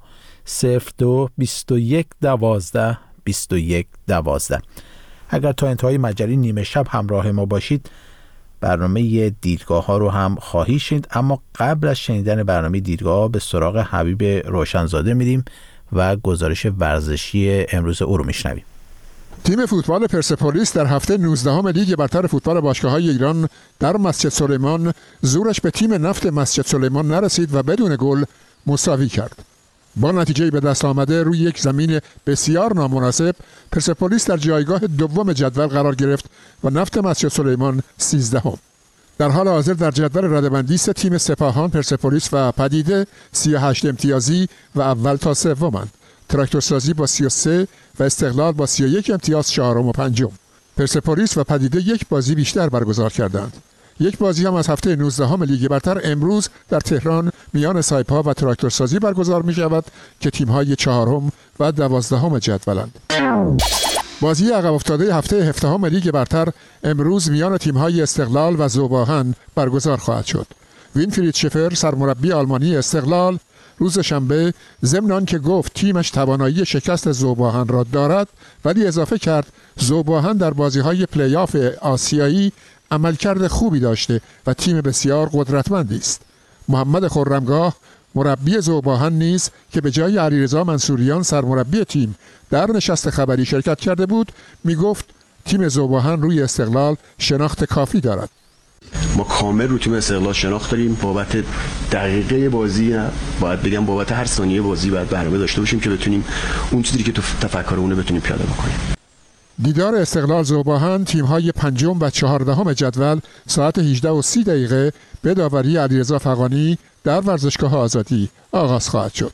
02 21 12 21 12. اگر تا انتهای مجری نیمه شب همراه ما باشید برنامه دیدگاه ها رو هم خواهید شنید، اما قبل از شنیدن برنامه دیدگاه به سراغ حبیب روشنزاده میریم و گزارش ورزشی امروز او رو میشنویم. تیم فوتبال پرسپولیس در هفته 19 لیگ برتر فوتبال باشگاه‌های ایران در مسجد سلیمان زورش به تیم نفت مسجد سلیمان نرسید و بدون گل مساوی کرد. با نتیجه به دست آمده روی یک زمین بسیار نامناسب، پرسپولیس در جایگاه دوم جدول قرار گرفت و نفت مسجد سلیمان 13ام. در حال حاضر در جدول رده‌بندی سه تیم سپاهان، پرسپولیس و پدیده 38 امتیازی و اول تا سومند. تراکتورسازی با 33 و استقلال با 31 امتیاز چهارم و پنجم. پرسپولیس و پدیده یک بازی بیشتر برگزار کردند. یک بازی هم از هفته 19 لیگ برتر امروز در تهران میان سایپا و تراکتورسازی برگزار می شود که تیم‌های چهارم و 12ام جدولند. بازی عقب افتاده هفته 17 لیگ برتر امروز میان تیم‌های استقلال و ذوب‌آهن برگزار خواهد شد. وینفرید شفر سرمربی آلمانی استقلال روز شنبه ضمن آنکه گفت تیمش توانایی شکست ذوب‌آهن را دارد، ولی اضافه کرد ذوب‌آهن در بازی‌های پلی‌آف آسیایی عملکرد خوبی داشته و تیم بسیار قدرتمندی است. محمد خرمگاه مربی ذوب‌آهن نیز که به جای علیرضا منصوریان سرمربی تیم در نشست خبری شرکت کرده بود، میگفت تیم ذوب‌آهن روی استقلال شناخت کافی دارد. ما کامل رو تیم استقلال شناخت داریم. بابت دقیقه بازی باید بگم بابت هر ثانیه بازی باید برنامه داشته باشیم که بتونیم اون چیزی که تو تفکرمونه بتونیم پیاده بکنیم. دیدار استقلال ذوب‌آهن تیم‌های پنجم و 14ام جدول ساعت 18:30 به داوری علیرضا فغانی در ورزشگاه آزادی آغاز خواهد شد.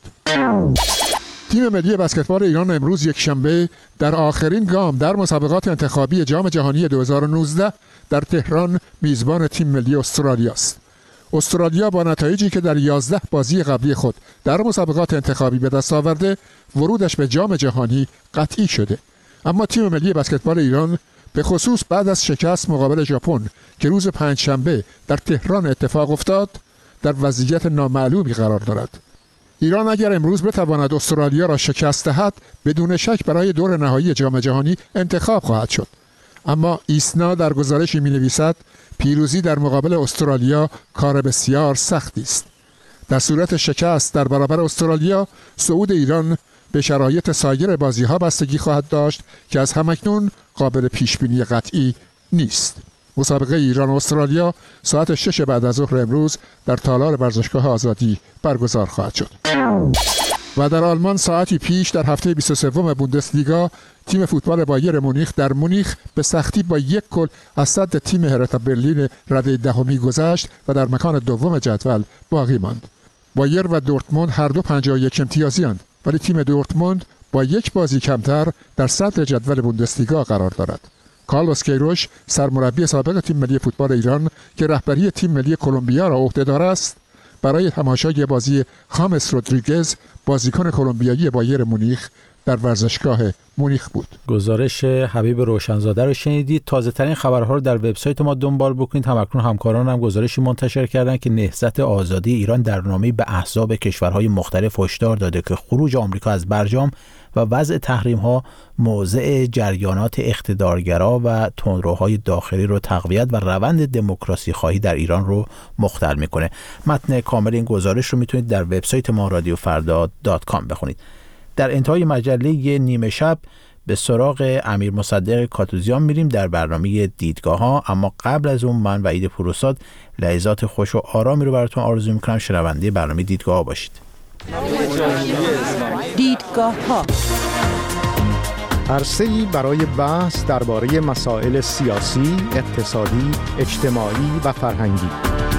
تیم ملی بسکتبال ایران امروز یک شنبه در آخرین گام در مسابقات انتخابی جام جهانی 2019 در تهران میزبان تیم ملی استرالیا است. استرالیا با نتایجی که در 11 بازی قبلی خود در مسابقات انتخابی به دست آورده، ورودش به جام جهانی قطعی شده. اما تیم ملی بسکتبال ایران به خصوص بعد از شکست مقابل ژاپن که روز پنجشنبه در تهران اتفاق افتاد، در وضعیت نامعلومی قرار دارد. ایران اگر امروز بتواند استرالیا را شکست دهد، بدون شک برای دور نهایی جام جهانی انتخاب خواهد شد. اما ایسنا در گزارشی می‌نویسد پیروزی در مقابل استرالیا کار بسیار سختی است. در صورت شکست در برابر استرالیا، صعود ایران به شرایط سایر بازی‌ها بستگی خواهد داشت که از همکنون قابل پیشبینی قطعی نیست. مسابقه ایران و استرالیا ساعت 6 بعد از ظهر امروز در تالار ورزشگاه آزادی برگزار خواهد شد. و در آلمان ساعتی پیش در هفته 23 بوندسلیگا تیم فوتبال بایر مونیخ در مونیخ به سختی با یک گل از صد تیم هرتا برلین رده دهمی گذشت و در مکان دوم جدول باقی ماند. بایر و دورتموند هر دو 51 امتیازی‌اند، ولی تیم دورتموند با یک بازی کمتر در صدر جدول بوندسلیگا قرار دارد. کارلوس کیروش سرمربی سابق تیم ملی فوتبال ایران که رهبری تیم ملی کلمبیا را عهده‌دار است، برای تماشای بازی خامس رودریگز بازیکن کلمبیایی بایر مونیخ در ورزشگاه مونیخ بود. گزارش حبیب روشنزاده رو شنیدید. تازه ترین خبرها رو در وبسایت ما دنبال بکنید. همکنون همکاران هم گزارشی منتشر کردن که نهضت آزادی ایران در نامه‌ای به احزاب کشورهای مختلف هشدار داده که خروج آمریکا از برجام و وضع تحریم‌ها موضع جریانات اقتدارگرا و تندروهای داخلی رو تقویت و روند دموکراسی خواهی در ایران رو مختل میکنه. متن کامل این گزارش رو میتونید در وبسایت ما رادیوفردا.com بخونید. در انتهای مجله نیمه شب به سراغ امیر مصدق کاتوزیان میریم در برنامه دیدگاه ها، اما قبل از اون من و عید پوروزاد لحظات خوش و آرامی رو براتون آرزو میکنم. شنونده برنامه دیدگاه ها باشید. دیدگاه ها عرصه‌ای برای بحث درباره مسائل سیاسی، اقتصادی، اجتماعی و فرهنگی.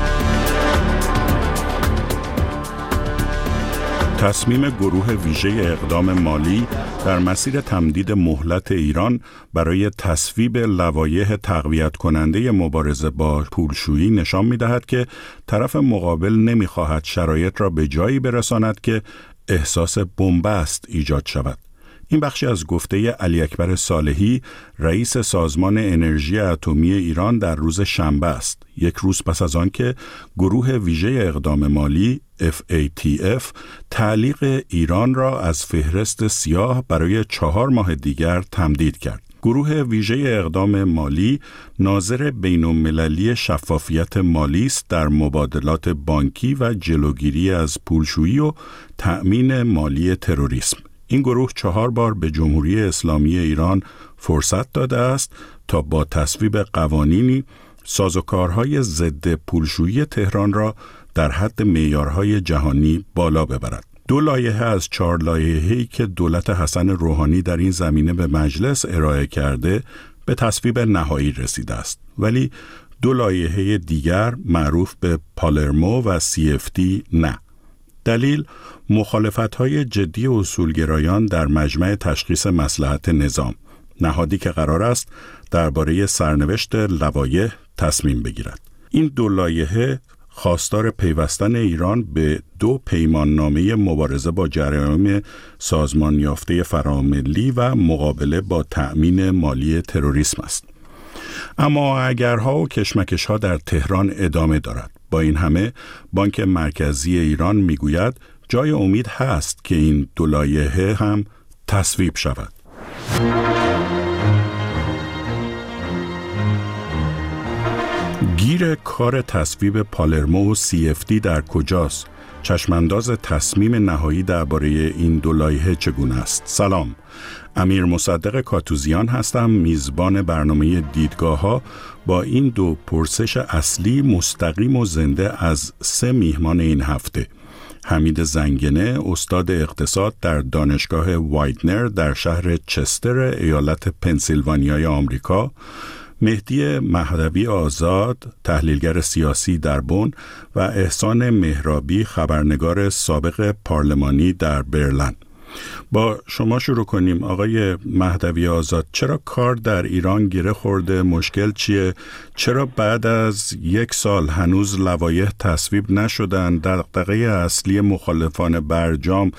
تصمیم گروه ویژه اقدام مالی در مسیر تمدید مهلت ایران برای تصویب لوایح تقویت کننده مبارزه با پولشویی نشان می‌دهد که طرف مقابل نمی‌خواهد شرایط را به جایی برساند که احساس بنبست ایجاد شود. این بخشی از گفته علی اکبر صالحی، رئیس سازمان انرژی اتمی ایران در روز شنبه است، یک روز پس از آن که گروه ویژه اقدام مالی FATF تعلیق ایران را از فهرست سیاه برای 4 ماه دیگر تمدید کرد. گروه ویژه اقدام مالی ناظر بین‌المللی شفافیت مالی است در مبادلات بانکی و جلوگیری از پولشویی و تأمین مالی تروریسم. این گروه 4 بار به جمهوری اسلامی ایران فرصت داده است تا با تصویب قوانینی سازوکارهای ضد پولشویی تهران را در حد معیارهای جهانی بالا ببرد. 2 لایحه از 4 لایحه‌ای که دولت حسن روحانی در این زمینه به مجلس ارائه کرده به تصویب نهایی رسیده است، ولی 2 لایحه دیگر معروف به پالرمو و CFT نه. دلیل مخالفت‌های جدی اصولگرایان در مجمع تشخیص مصلحت نظام، نهادی که قرار است درباره سرنوشت لوایح تصمیم بگیرد. این 2 لایحه خواستار پیوستن ایران به 2 پیماننامه مبارزه با جرایم سازمان یافته فراملی و مقابله با تأمین مالی تروریسم است. اما اگرها و کشمکش‌ها در تهران ادامه دارد. با این همه بانک مرکزی ایران میگوید جای امید هست که این 2 لایحه هم تصویب شود. گیر کار تصویب پالرمو و CFT در کجاست؟ چشمانداز تصمیم نهایی درباره این 2 لایحه چگونه است؟ سلام، امیر مصدق کاتوزیان هستم، میزبان برنامه دیدگاه ها با این 2 پرسش اصلی مستقیم و زنده از 3 میهمان این هفته. حمید زنگنه، استاد اقتصاد در دانشگاه وایدنر در شهر چستر ایالت پنسیلوانیای آمریکا، مهدی مهدوی آزاد، تحلیلگر سیاسی در بن و احسان مهرابی، خبرنگار سابق پارلمانی در برلین. با شما شروع کنیم. آقای مهدوی آزاد، چرا کار در ایران گره خورده؟ مشکل چیه؟ چرا بعد از 1 سال هنوز لوایح تصویب نشدن؟ دغدغه اصلی مخالفان برجام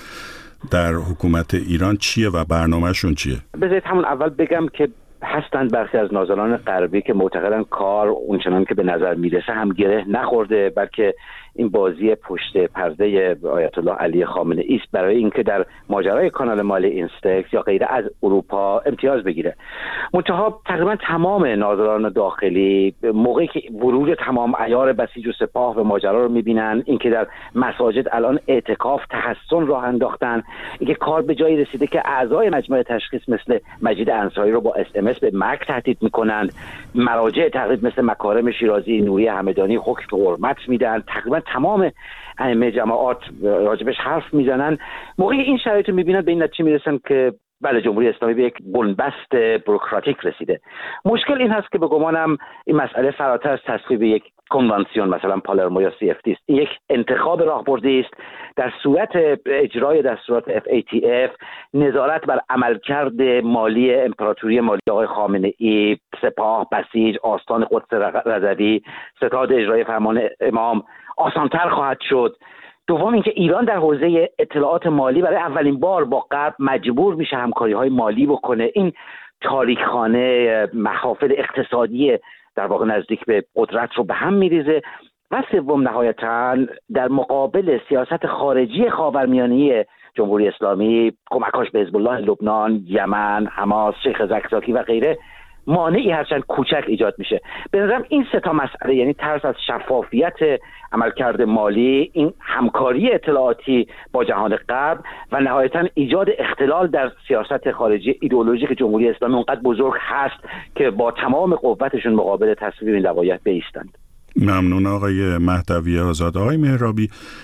در حکومت ایران چیه و برنامه‌شون چیه؟ بذارید همون اول بگم که هستند برخی از ناظران غربی که معتقدن کار اونچنان که به نظر میرسه هم گره نخورده، بلکه این بازی پشت پرده آیت الله علی خامنه ای است برای اینکه در ماجرای کانال مالی اینستکس یا غیره از اروپا امتیاز بگیره. منتها تقریبا تمام ناظران داخلی موقعی که ورود تمام عیار بسیج و سپاه به ماجرا رو میبینن، اینکه در مساجد الان اعتکاف تحسن راه انداختن، اینکه کار به جایی رسیده که اعضای مجمع تشخیص مثل مجید انصاری رو با SMS به مرگ تهدید میکنند، مراجع تقریب مثل مکارم شیرازی، نوری همدانی حکم حرمت میدن، تقریبا تمام ائمه جماعات راجبش حرف میزنن. موقعی این شرایط رو میبینن به این نتیجه میرسن که بله، جمهوری اسلامی به یک بنبست بوروکراتیک رسیده. مشکل این هست که به گمانم این مسئله فراتر از تصویب یک کنوانسیون مثلا پالرمو یا CFT است. این یک انتخاب راهبردی است در صورت اجرای دستورات FATF، نظارت بر عملکرد مالی امپراتوری مالی آقای خامنه ای، سپاه، بسیج، آستان قدس رضوی، ستاد اجرای فرمان امام آسانتر خواهد شد. دوم اینکه ایران در حوزه اطلاعات مالی برای اولین بار با غرب مجبور میشه همکاری‌های مالی بکنه. این تاریخخانه محافل اقتصادی در واقع نزدیک به قدرت رو به هم میریزه. و سوم نهایتاً در مقابل سیاست خارجی خاورمیانه جمهوری اسلامی، کمک‌هاش به حزب الله لبنان، یمن، حماس، شیخ زکزاکی و غیره، مانعی هرچند کوچک ایجاد میشه. به نظرم این سه تا مسئله، یعنی ترس از شفافیت عملکرد مالی، این همکاری اطلاعاتی با جهان غرب و نهایتاً ایجاد اختلال در سیاست خارجی ایدئولوژیک جمهوری اسلامی اونقدر بزرگ هست که با تمام قوتشون مقابل تصویب این لوایح بایستند. ممنون آقای مهدوی آزاد. آقای مهرابی،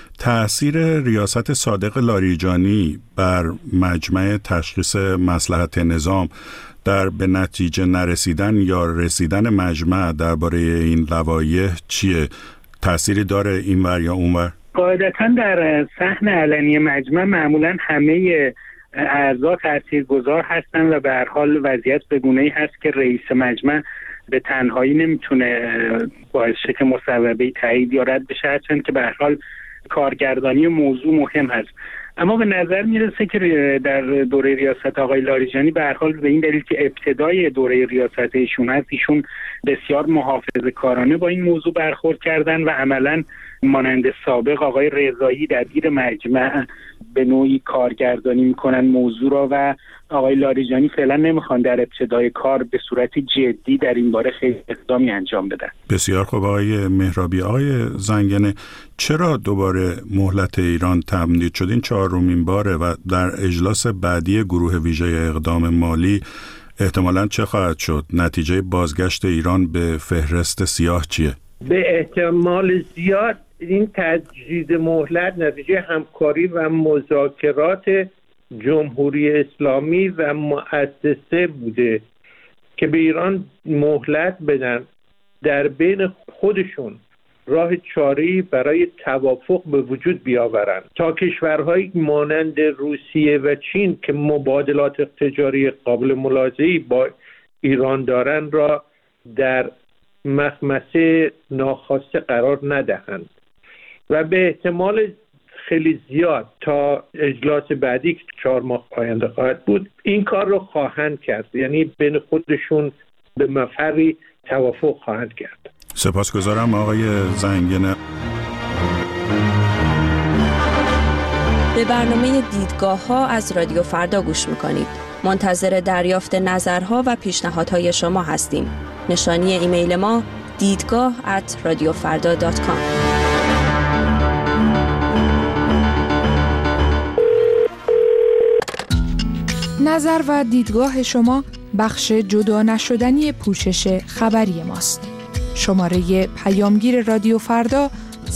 تأثیر ریاست صادق لاریجانی بر مجمع تشخیص مصلحت نظام در به نتیجه نرسیدن یا رسیدن مجمع درباره این لوایح چیه؟ تأثیری داره اینور یا اونور؟ قاعدتاً در صحن علنی مجمع معمولاً همه اعضا تاثیرگذار هستن و به هر حال وضعیت به گونه‌ای هست که رئیس مجمع به تنهایی نمیتونه باعث شه که مصوبه تایید یا رد بشه، هرچند که به هر حال کارگردانی موضوع مهم هست. اما به نظر میرسه که در دوره ریاست آقای لاریجانی به هر حال به این دلیل که ابتدای دوره ریاست ایشون هست، ایشون بسیار محافظه‌کارانه با این موضوع برخورد کردن و عملاً مانند سابق آقای رضایی درگیر مجمع به نوعی کارگردانی میکنن موضوع را و آقای لاریجانی فعلا نمیخوان در ابتدای کار به صورت جدی در این باره خیلی اقدامی انجام بدن. بسیار خوب آقای مهرابی. آقای زنگنه، چرا دوباره مهلت ایران تمدید شد؟ این 4مین باره و در اجلاس بعدی گروه ویژه اقدام مالی احتمالاً چه خواهد شد؟ نتیجه بازگشت ایران به فهرست سیاه چیه؟ به احتمال زیاد این تجدید مهلت نتیجه همکاری و مذاکرات جمهوری اسلامی و مؤسسه بوده که به ایران مهلت بدن در بین خودشون راه چاره‌ای برای توافق به وجود بیاورند تا کشورهایی مانند روسیه و چین که مبادلات تجاری قابل ملاحظه‌ای با ایران دارند را در مخمسه ناخواسته قرار ندهند و به احتمال خیلی زیاد تا اجلاس بعدی که 4 ماه آینده خواهد بود این کار رو خواهند کرد، یعنی بین خودشون به مفری توافق خواهند کرد. سپاسگزارم آقای زنگنه. به برنامه دیدگاه‌ها از رادیو فردا گوش می‌کنید. منتظر دریافت نظرها و پیشنهادهای شما هستیم. نشانی ایمیل ما دیدگاه@radiofarda.com. نظر و دیدگاه شما بخش جدا نشدنی پوشش خبری ماست. شماره پیامگیر رادیو فردا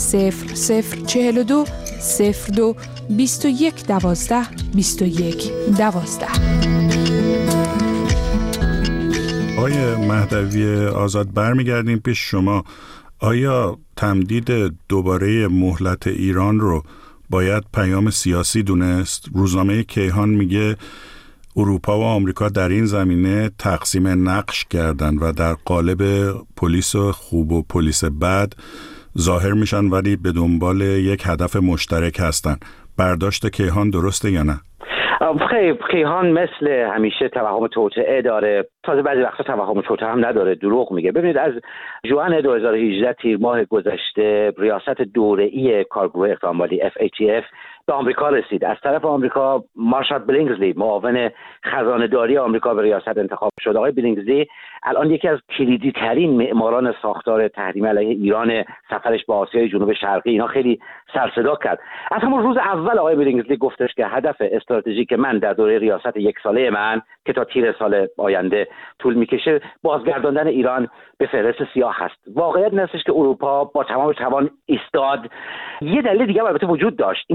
0042 02 21 12 21 12. آقای مهدوی آزاد، برمیگردیم پیش شما. آیا تمدید دوباره مهلت ایران رو باید پیام سیاسی دونست؟ روزنامه کیهان میگه اروپا و آمریکا در این زمینه تقسیم نقش کردن و در قالب پلیس خوب و پلیس بد ظاهر میشن ولی به دنبال یک هدف مشترک هستن. برداشت کیهان درسته یا نه؟ کیهان مثل همیشه توهم توطئه داره، تازه بعضی وقتا توهم توطئه هم نداره، دروغ میگه. ببینید از ژوئن 2018 تیر ماه گذشته ریاست دوره‌ای کارگروه اقدام مالی FATF به آمریکا رسید. از طرف آمریکا مارشال بلینگزلی معاون خزانه‌داری آمریکا به ریاست انتخاب شد. آقای بلینگزلی الان یکی از کلیدی ترین معماران ساختار تحریم علیه ایران، سفرش به آسیای جنوب شرقی اینا خیلی سر صدا کرد. از همون روز اول آقای بلینگزلی گفتش که هدف استراتژیک من در دوره ریاست 1 ساله من که تا تیر سال آینده طول میکشه بازگرداندن ایران به فهرست سیاه هست. واقعیت این هستش که اروپا با تمام توان ایستاد. یه دلیل دیگه البته وجود داشت، اینکه ایران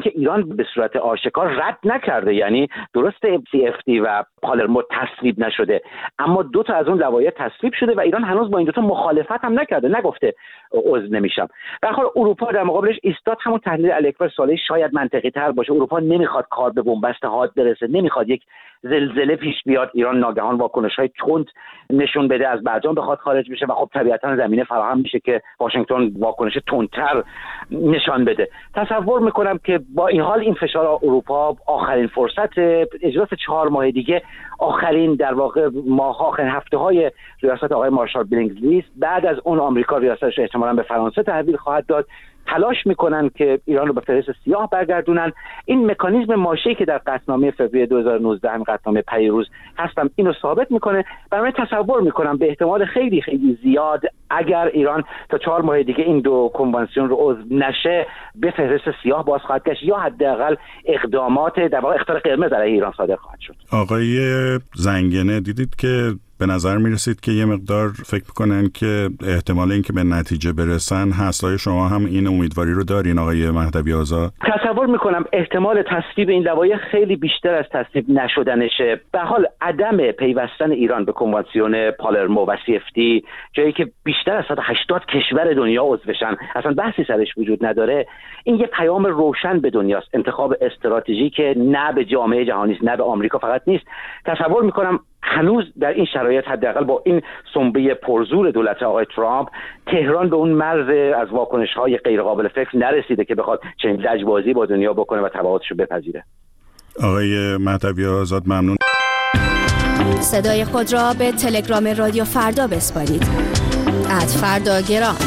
به صورت آشکار رد نکرده. یعنی درسته CFT و پالرمو تصویب نشده، اما دو تا از اون لوایح تصویب شده و ایران هنوز با این دو تا مخالفت هم نکرده، نگفته عضو نمیشم. به هر حال اروپا در مقابلش ایستاد. همون تحلیل الکبر سالی شاید منطقی تر باشه. اروپا نمیخواد کار به بنبست حاد برسه، نمیخواد یک زلزله پیش بیاد، ایران ناگهان واکنش‌های تند نشون بده، از برجام بخواد خارج بشه و خب طبیعتاً زمینه فراهم میشه که واشنگتن واکنش تندتر نشان بده. تصور میکنم که با این حال این فشار اروپا آخرین فرصت اجلاس 4 ماه دیگه، آخرین در واقع آخرین هفته‌های ریاست آقای مارشال برینگزلی، بعد از اون آمریکا ریاستش احتمالاً به فرانسه تحویل خواهد داد. تلاش میکنن که ایران رو به فهرست سیاه برگردونن. این مکانیزم ماشه‌ای که در قطعنامه فوریه 2019 هم قطعنامه پیروز هستم اینو ثابت میکنه. برای تصور میکنم به احتمال خیلی خیلی زیاد اگر ایران تا 4 ماه دیگه این دو کنوانسیون رو عضو نشه به فهرست سیاه باز خواهد گشت یا حداقل اقدامات در واقع اخطار قرمز علیه ایران صادر خواهد شد. آقای زنگنه، دیدید که به نظر میرسید که یه مقدار فکر میکنن که احتمال اینکه به نتیجه برسن هست. آیا شما هم این امیدواری رو دارین آقای مهدوی آزاد؟ تصور میکنم احتمال تصویب این لوایح خیلی بیشتر از تصویب نشدنشه. به حال عدم پیوستن ایران به کنوانسیون پالرمو و CFT، جایی که بیشتر از 180 کشور دنیا عضو بشن، اصلا بحثی سرش وجود نداره، این یه پیام روشن به دنیاست. انتخاب استراتژی که نه به جامعه جهانی است، نه به آمریکا فقط نیست. تصور میکنم هنوز در این شرایط حداقل با این سنبه پرزور دولت آقای ترامپ، تهران به اون مرز از واکنش‌های غیر قابل فکر نرسیده که بخواد چنین لجبازی با دنیا بکنه و تبعاتش رو بپذیره. آقای مهدوی آزاد ممنون. صدای خود را به تلگرام رادیو فردا بسپارید. @فرداگرام.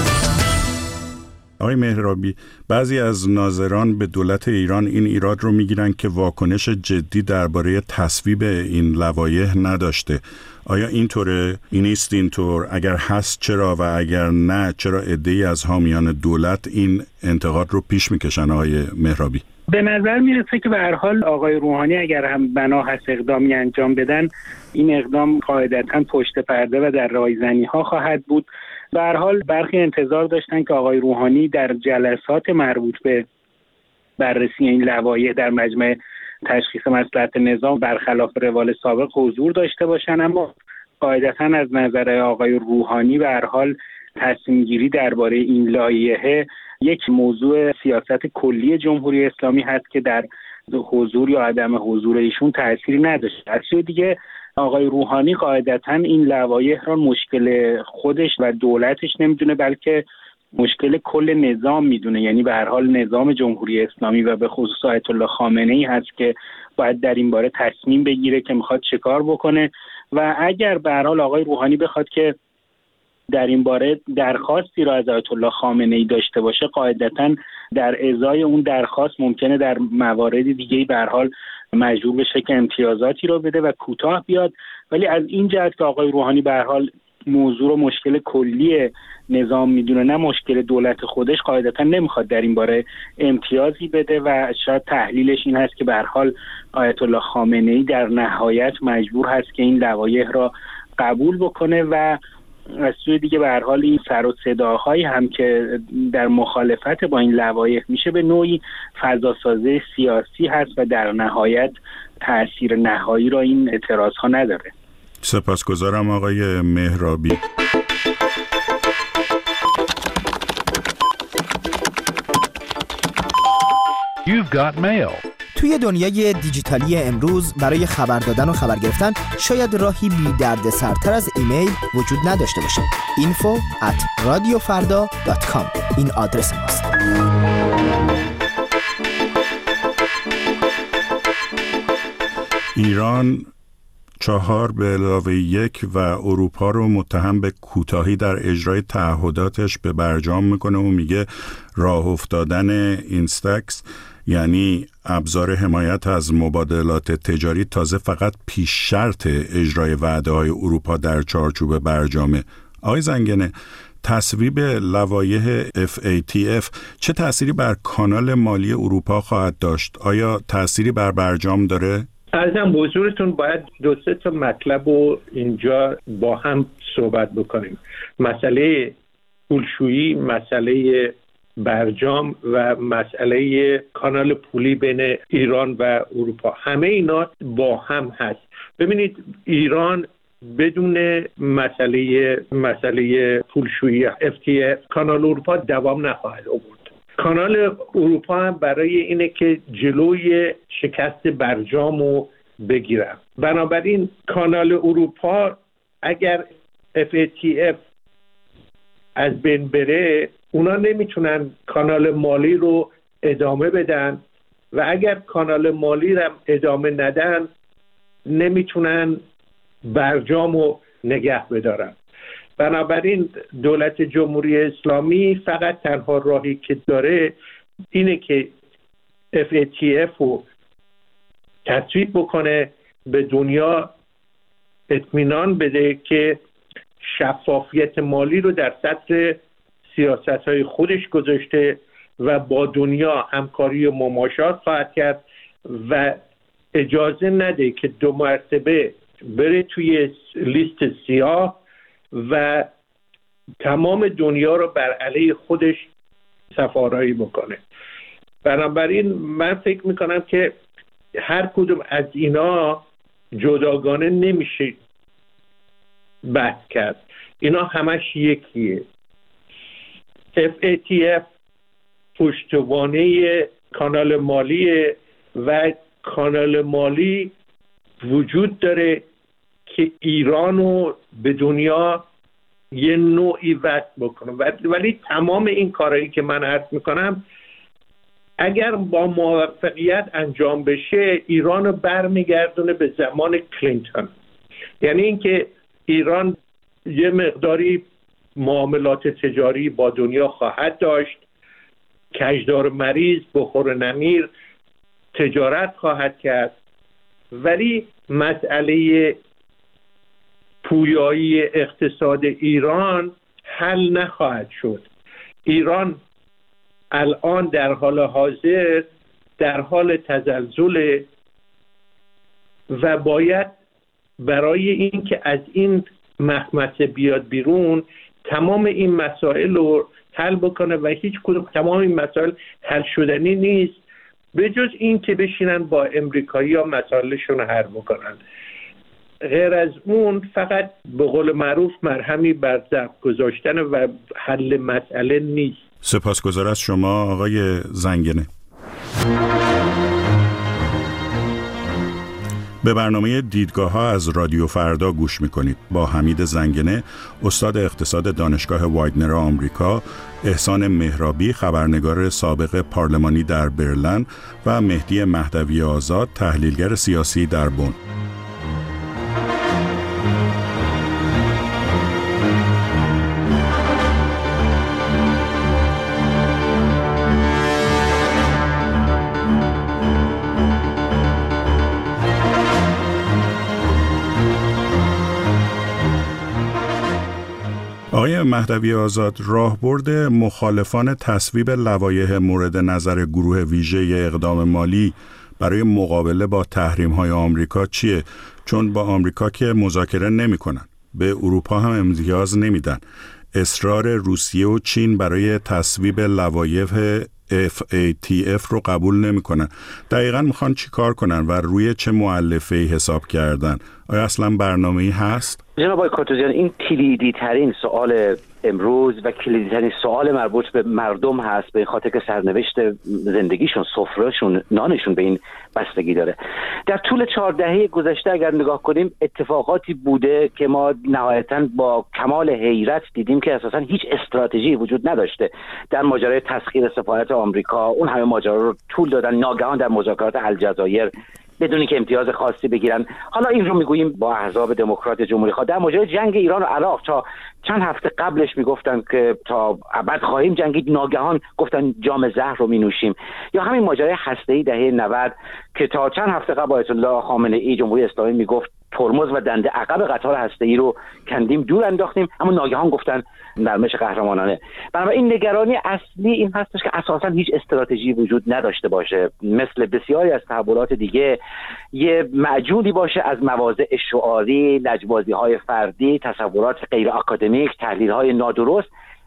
آقای مهرابی، بعضی از ناظران به دولت ایران این ایراد رو میگیرن که واکنش جدی درباره تصویب این لوایح نداشته. آیا اینطوره؟ نیست اینطور؟ اگر هست چرا و اگر نه چرا عده‌ای از حامیان دولت این انتقاد رو پیش میکشن آقای مهرابی؟ به نظر میرسه که به هر حال آقای روحانی اگر هم بنا هست اقدامی انجام بدن، این اقدام قاعدتاً پشت پرده و در رایزنی‌ها خواهد بود. به هر حال برخی انتظار داشتن که آقای روحانی در جلسات مربوط به بررسی این لوایح در مجمع تشخیص مصلحت نظام برخلاف روال سابق حضور داشته باشن، اما قاعدتاً از نظر آقای روحانی به هر حال تصمیم گیری درباره این لایحه یک موضوع سیاست کلی جمهوری اسلامی هست که در حضور یا عدم حضور ایشون تأثیری نداشته. از سوی دیگه آقای روحانی قاعدتاً این لوایح را مشکل خودش و دولتش نمیدونه، بلکه مشکل کل نظام میدونه. یعنی به هر حال نظام جمهوری اسلامی و به خصوص آیت الله خامنه‌ای هست که باید در این باره تصمیم بگیره که میخواد چه کار بکنه. و اگر به هر حال آقای روحانی بخواد که در این باره درخواستی را از آیت الله خامنه‌ای داشته باشه، قاعدتاً در ازای اون درخواست ممکنه در موارد دیگه‌ای به هر حال مجبور بشه که امتیازاتی رو بده و کوتاه بیاد. ولی از این جهت که آقای روحانی به هر حال موضوع رو مشکل کلی نظام میدونه، نه مشکل دولت خودش، قاعدتا نمیخواد در این باره امتیازی بده و شاید تحلیلش این هست که به هر حال آیت الله خامنه‌ای در نهایت مجبور هست که این لوایح را قبول بکنه. و از سوی دیگه به هر حال این سر و صداهایی هم که در مخالفت با این لوایح میشه به نوعی فضاسازی سیاسی هست و در نهایت تأثیر نهایی را این اعتراض ها نداره. سپاسگزارم آقای مهرابی. You've got mail. توی دنیای دیجیتالی امروز برای خبر دادن و خبر گرفتن شاید راهی بی درد سرتر از ایمیل وجود نداشته باشه. info@radiofarda.com این آدرس ماست. ایران 4+1 و اروپا رو متهم به کوتاهی در اجرای تعهداتش به برجام میکنه و میگه راه افتادن اینستکس، یعنی ابزار حمایت از مبادلات تجاری، تازه فقط پیش شرط اجرای وعده‌های اروپا در چارچوب برجامه. آقای زنگنه، تصویب لوایح FATF چه تأثیری بر کانال مالی اروپا خواهد داشت؟ آیا تأثیری بر برجام داره؟ عرضم حضورتون باید 2-3 تا مطلب رو اینجا با هم صحبت بکنیم. مسئله پولشویی، مسئله برجام و مسئله کانال پولی بین ایران و اروپا، همه اینا با هم هست. ببینید ایران بدون مسئله پولشویی FTF کانال اروپا دوام نخواهد آورد. کانال اروپا هم برای اینه که جلوی شکست برجامو بگیرن. بنابراین کانال اروپا اگر FATF از بین بره، اونا نمیتونن کانال مالی رو ادامه بدن و اگر کانال مالی رو ادامه ندن نمیتونن برجام رو نگه بدارن. بنابراین دولت جمهوری اسلامی فقط تنها راهی که داره اینه که FATF رو تصویب بکنه، به دنیا اطمینان بده که شفافیت مالی رو در سطح سیاست‌های خودش گذاشته و با دنیا همکاری و مماشات خواهد کرد و اجازه نده که 2 مرتبه بره توی لیست سیاه و تمام دنیا رو بر علیه خودش سفارایی بکنه. بنابراین من فکر میکنم که هر کدوم از اینا جداگانه نمیشه بحث کرد، اینا همش یکیه. FATF پشتوانه کانال مالیه و کانال مالی وجود داره که ایرانو به دنیا یه نوعی وصل بکنه، ولی تمام این کارهایی که من عرض میکنم اگر با موفقیت انجام بشه ایرانو برمیگردونه به زمان کلینتون. یعنی اینکه ایران یه مقداری معاملات تجاری با دنیا خواهد داشت، کشدار مریض بخور نمیر تجارت خواهد کرد، ولی مسئله پویایی اقتصاد ایران حل نخواهد شد. ایران الان در حال حاضر در حال تزلزل و باید برای این که از این مخمسه بیاد بیرون تمام این مسائل رو حل بکنه و هیچ کدوم تمام این مسائل حل شدنی نیست به جز این که بشینن با امریکایی ها مسائلشون رو حل بکنن. غیر از اون فقط به قول معروف مرهمی بر ضرب گذاشتن و حل مسئله نیست. سپاسگزار از شما آقای زنگنه. به برنامه دیدگاه‌ها از رادیو فردا گوش می‌کنید با حمید زنگنه، استاد اقتصاد دانشگاه وایدنر آمریکا، احسان مهرابی، خبرنگار سابق پارلمانی در برلین و مهدی مهدوی آزاد، تحلیلگر سیاسی در بن. آقای مهدوی آزاد، راهبرد مخالفان تصویب لوایح مورد نظر گروه ویژه اقدام مالی برای مقابله با تحریم‌های آمریکا چیه؟ چون با آمریکا که مذاکره نمی‌کنن، به اروپا هم امتیاز نمیدن. اصرار روسیه و چین برای تصویب لوایح FATF رو قبول نمی‌کنن. دقیقاً می‌خوان چی کار کنن و روی چه مؤلفه‌ای حساب کردن؟ آیا اصلاً برنامه‌ای هست؟ جناب آقای کاتوزیان، این کلیدی ترین سوال امروز و کلیدی ترین سوال مربوط به مردم هست، به این خاطر که سرنوشت زندگیشون، سفرهشون، نانشون به این بستگی داره. در طول 4 دهه گذشته اگر نگاه کنیم اتفاقاتی بوده که ما نهایتاً با کمال حیرت دیدیم که اساساً هیچ استراتژی وجود نداشته. در ماجرای تسخیر سفارت آمریکا اون همه ماجرا رو طول دادن، ناگهان در مذاکرات الجزایر بدونی که امتیاز خاصی بگیرن. حالا این رو میگوییم با احزاب دموکرات جمهوری خواه. در ماجرای جنگ ایران و عراق تا چند هفته قبلش میگفتن که تا ابد خواهیم جنگید، ناگهان گفتن جام زهر رو مینوشیم. یا همین ماجرای هسته‌ای دهه 90 که تا چند هفته قبل آیت الله خامنه‌ای جمهوری اسلامی میگفت ترمز و دنده عقب قطار هسته‌ای رو کندیم، دور انداختیم، اما ناگهان گفتن نرمش قهرمانانه. بنابراین نگرانی اصلی این هستش که اساساً هیچ استراتژی وجود نداشته باشه، مثل بسیاری از تحولات دیگه یه معجونی باشه از مواضع شعاری، لجبازی‌های فردی، تصورات غیر آکادمیک، تحلیل‌های نادرست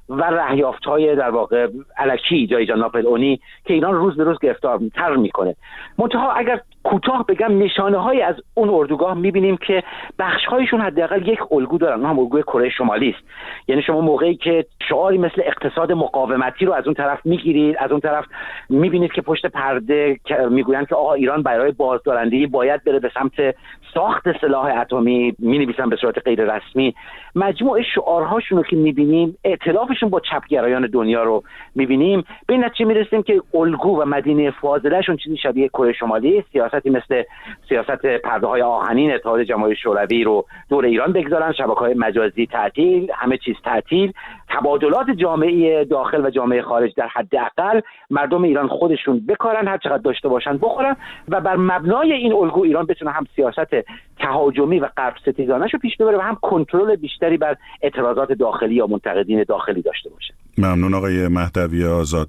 و رهیافت‌های در واقع الکی جای جناب ناپلئونی که ایران روز به روز گرفتارتر میکنه. منتها اگر کوتاه بگم نشانه‌هایی از اون اردوگاه می‌بینیم که بخش‌هایشون حداقل یک الگو دارن، اون هم الگوی کره شمالی است. یعنی شما موقعی که شعاری مثل اقتصاد مقاومتی رو از اون طرف می‌گیرید، از اون طرف می‌بینید که پشت پرده میگویند که آقا ایران برای بازدارندگی باید بره به سمت ساخت سلاح اتمی، می‌نویسن به صورت غیر رسمی. مجموع شعارهاشون رو که می‌بینیم، ائتلافشون با چپگرایان دنیا رو می‌بینیم، به این نتیجه می‌رسیم که الگو و مدینه فاضله‌شون چیزی شبیه کره شمالی است. سیاستی مثل سیاست پرده‌های آهنین اتحاد جماهیر شوروی رو دور ایران بگذارن، شبکه‌های مجازی تعطیل، همه چیز تعطیل، تبادلات جامعه داخل و جامعه خارج در حداقل مردم ایران خودشون بکارن، هر چقدر داشته باشن بخورن و بر مبنای این الگو ایران بتونه هم سیاست تهاجمی و غرب ستیزانه رو پیش ببره و هم کنترل بیشتری بر اعتراضات داخلی یا منتقدین داخلی داشته باشه. ممنون آقای مهدوی آزاد.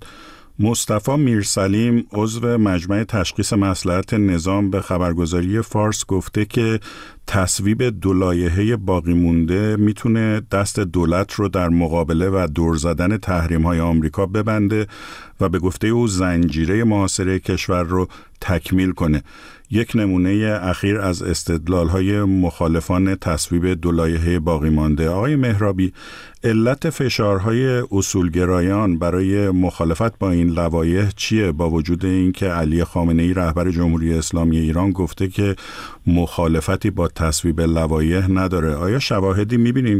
مصطفی میرسلیم عضو مجمع تشخیص مصلحت نظام به خبرگزاری فارس گفته که تصویب دو لایحه باقی مونده میتونه دست دولت رو در مقابله و دور زدن تحریم‌های آمریکا ببنده و به گفته او زنجیره محاصره کشور رو تکمیل کنه. یک نمونه اخیر از استدلال‌های مخالفان تصویب دو لایحه باقی مانده. آقای مهرابی، علت فشارهای اصولگرایان برای مخالفت با این لوایح چیه، با وجود اینکه علی خامنه‌ای رهبر جمهوری اسلامی ایران گفته که مخالفتی با تصویب لوایح نداره؟ آیا شواهدی می‌بینیم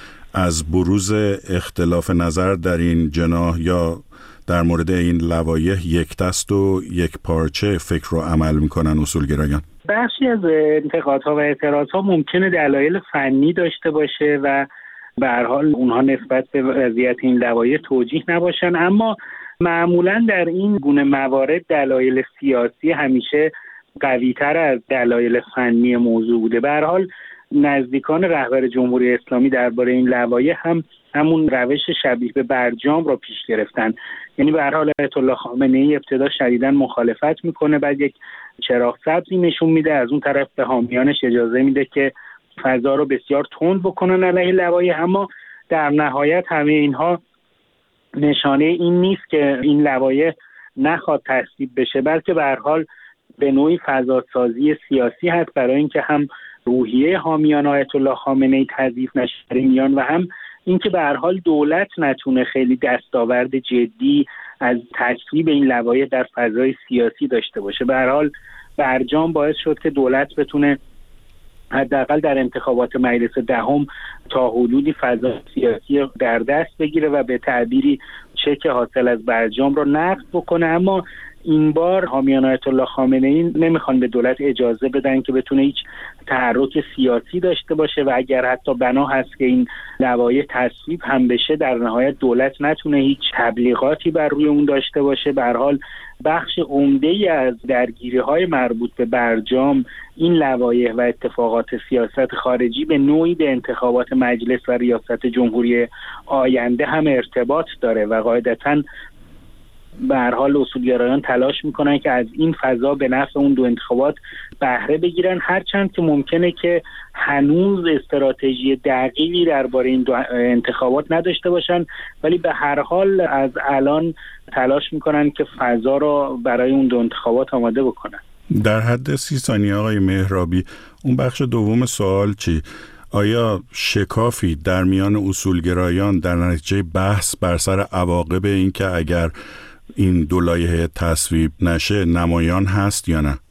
از بروز اختلاف نظر در این جناح یا در مورد این لوایح یک دست و یک پارچه فکر و عمل میکنن اصولگرایان؟ بخشی از انتقادها و اعتراضها ممکنه دلایل فنی داشته باشه و به هر حال اونها نسبت به وضعیت این لوایح توجیه نباشن، اما معمولا در این گونه موارد دلایل سیاسی همیشه قوی‌تر از دلایل فنی موضوع بوده. به هر حال نزدیکان رهبر جمهوری اسلامی درباره این لوایح همون روش شبیه به برجام را پیش گرفتن. یعنی به هر حال آیت الله خامنه‌ای ابتدا شدیداً مخالفت میکنه، بعد یک چراغ سبزی نشون میده، از اون طرف به حامیانش اجازه میده که فضا رو بسیار تند بکنن علیه لوایح، اما در نهایت همه اینها نشانه این نیست که این لوایح نخواد تصویب بشه، بلکه به هر حال به نوعی فضاسازی سیاسی هست برای اینکه هم روحیه حامیان آیت الله خامنه‌ای تضعیف نشه میان و هم اینکه به هر حال دولت نتونه خیلی دستاورد جدی از تصویب این لوایح در فضای سیاسی داشته باشه. به هر حال برجام باعث شد که دولت بتونه حداقل در انتخابات مجلس دهم تا حدودی فضا سیاسی در دست بگیره و به تعبیری چک حاصل از برجام رو نقض بکنه. اما این بار حامیان آیت الله خامنه‌ای نمیخوان به دولت اجازه بدن که بتونه هیچ تحرک سیاسی داشته باشه و اگر حتی بنا هست که این لوایح تصویب هم بشه، در نهایت دولت نتونه هیچ تبلیغاتی بر روی اون داشته باشه. به هر حال بخش عمده‌ای از درگیری‌های مربوط به برجام، این لوایح و اتفاقات سیاست خارجی به نوعی به انتخابات مجلس و ریاست جمهوری آینده هم ارتباط داره و قاعدتاً به هر حال اصولگرایان تلاش میکنن که از این فضا به نفع اون دو انتخابات بهره بگیرن، هرچند که ممکنه که هنوز استراتژی دقیقی درباره این دو انتخابات نداشته باشن، ولی به هر حال از الان تلاش میکنن که فضا رو برای اون دو انتخابات آماده بکنن. در حد 30 ثانیه آقای مهرابی، اون بخش دوم سوال چی؟ آیا شکافی در میان اصولگرایان در نتیجه بحث بر سر عواقب این که اگر این دو لایحه تصویب نشه نمایان هست یا نه؟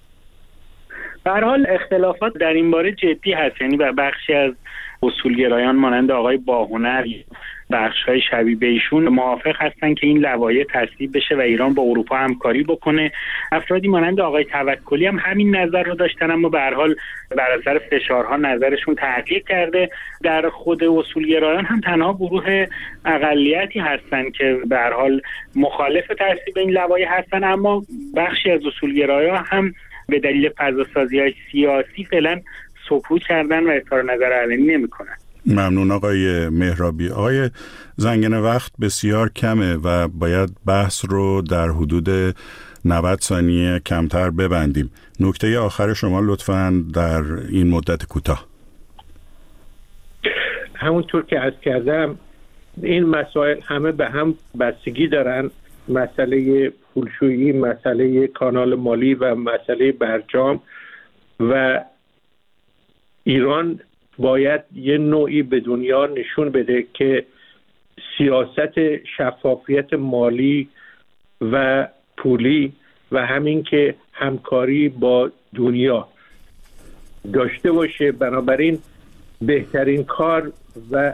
به هر حال اختلافات در این باره جدی هست، یعنی بخشی از اصولگرایان مانند آقای باهنر، بخش‌های شبیه به ایشون موافق هستن که این لوایح تصویب بشه و ایران با اروپا همکاری بکنه. افرادی مانند آقای توکلی هم همین نظر رو داشتن، اما به هر حال بر اثر فشارها نظرشون تغییر کرده. در خود اصولگرایان هم تنها گروه اقلیتی هستن که به هر حال مخالف تصویب این لوایح هستن، اما بخشی از اصولگرایان هم به دلیل فضاسازی‌های سیاسی فعلا سکوت کردن و اظهار نظر علنی نمی‌کنن. ممنون آقای مهرابی. آقای زنگنه، وقت بسیار کمه و باید بحث رو در حدود 90 ثانیه کمتر ببندیم. نکته آخر شما لطفاً در این مدت کوتاه. همونطور که عرض کردم این مسائل همه به هم بستگی دارن، مسئله پولشویی، مسئله کانال مالی و مسئله برجام، و ایران باید یه نوعی به دنیا نشون بده که سیاست شفافیت مالی و پولی و همین که همکاری با دنیا داشته باشه. بنابراین بهترین کار و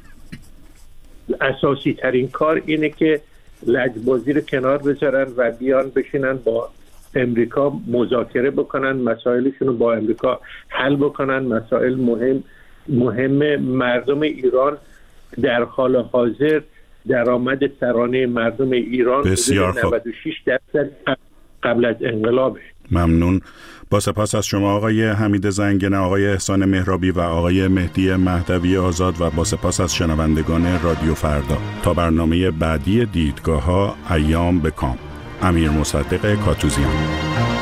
اساسی ترین کار اینه که لجبازی رو کنار بذارن و بیان بشینن با امریکا مذاکره بکنن، مسائلشون رو با امریکا حل بکنن. مسائل مهم مردم ایران در حال حاضر درآمد سرانه مردم ایران بسیار خوب 96% قبل از انقلابه. ممنون. با سپاس از شما آقای حمید زنگنه، آقای احسان مهرابی و آقای مهدی مهدوی آزاد و با سپاس از شنوندگان رادیو فردا. تا برنامه بعدی دیدگاه‌ها، ایام به کام. امیر مصدق کاتوزیان.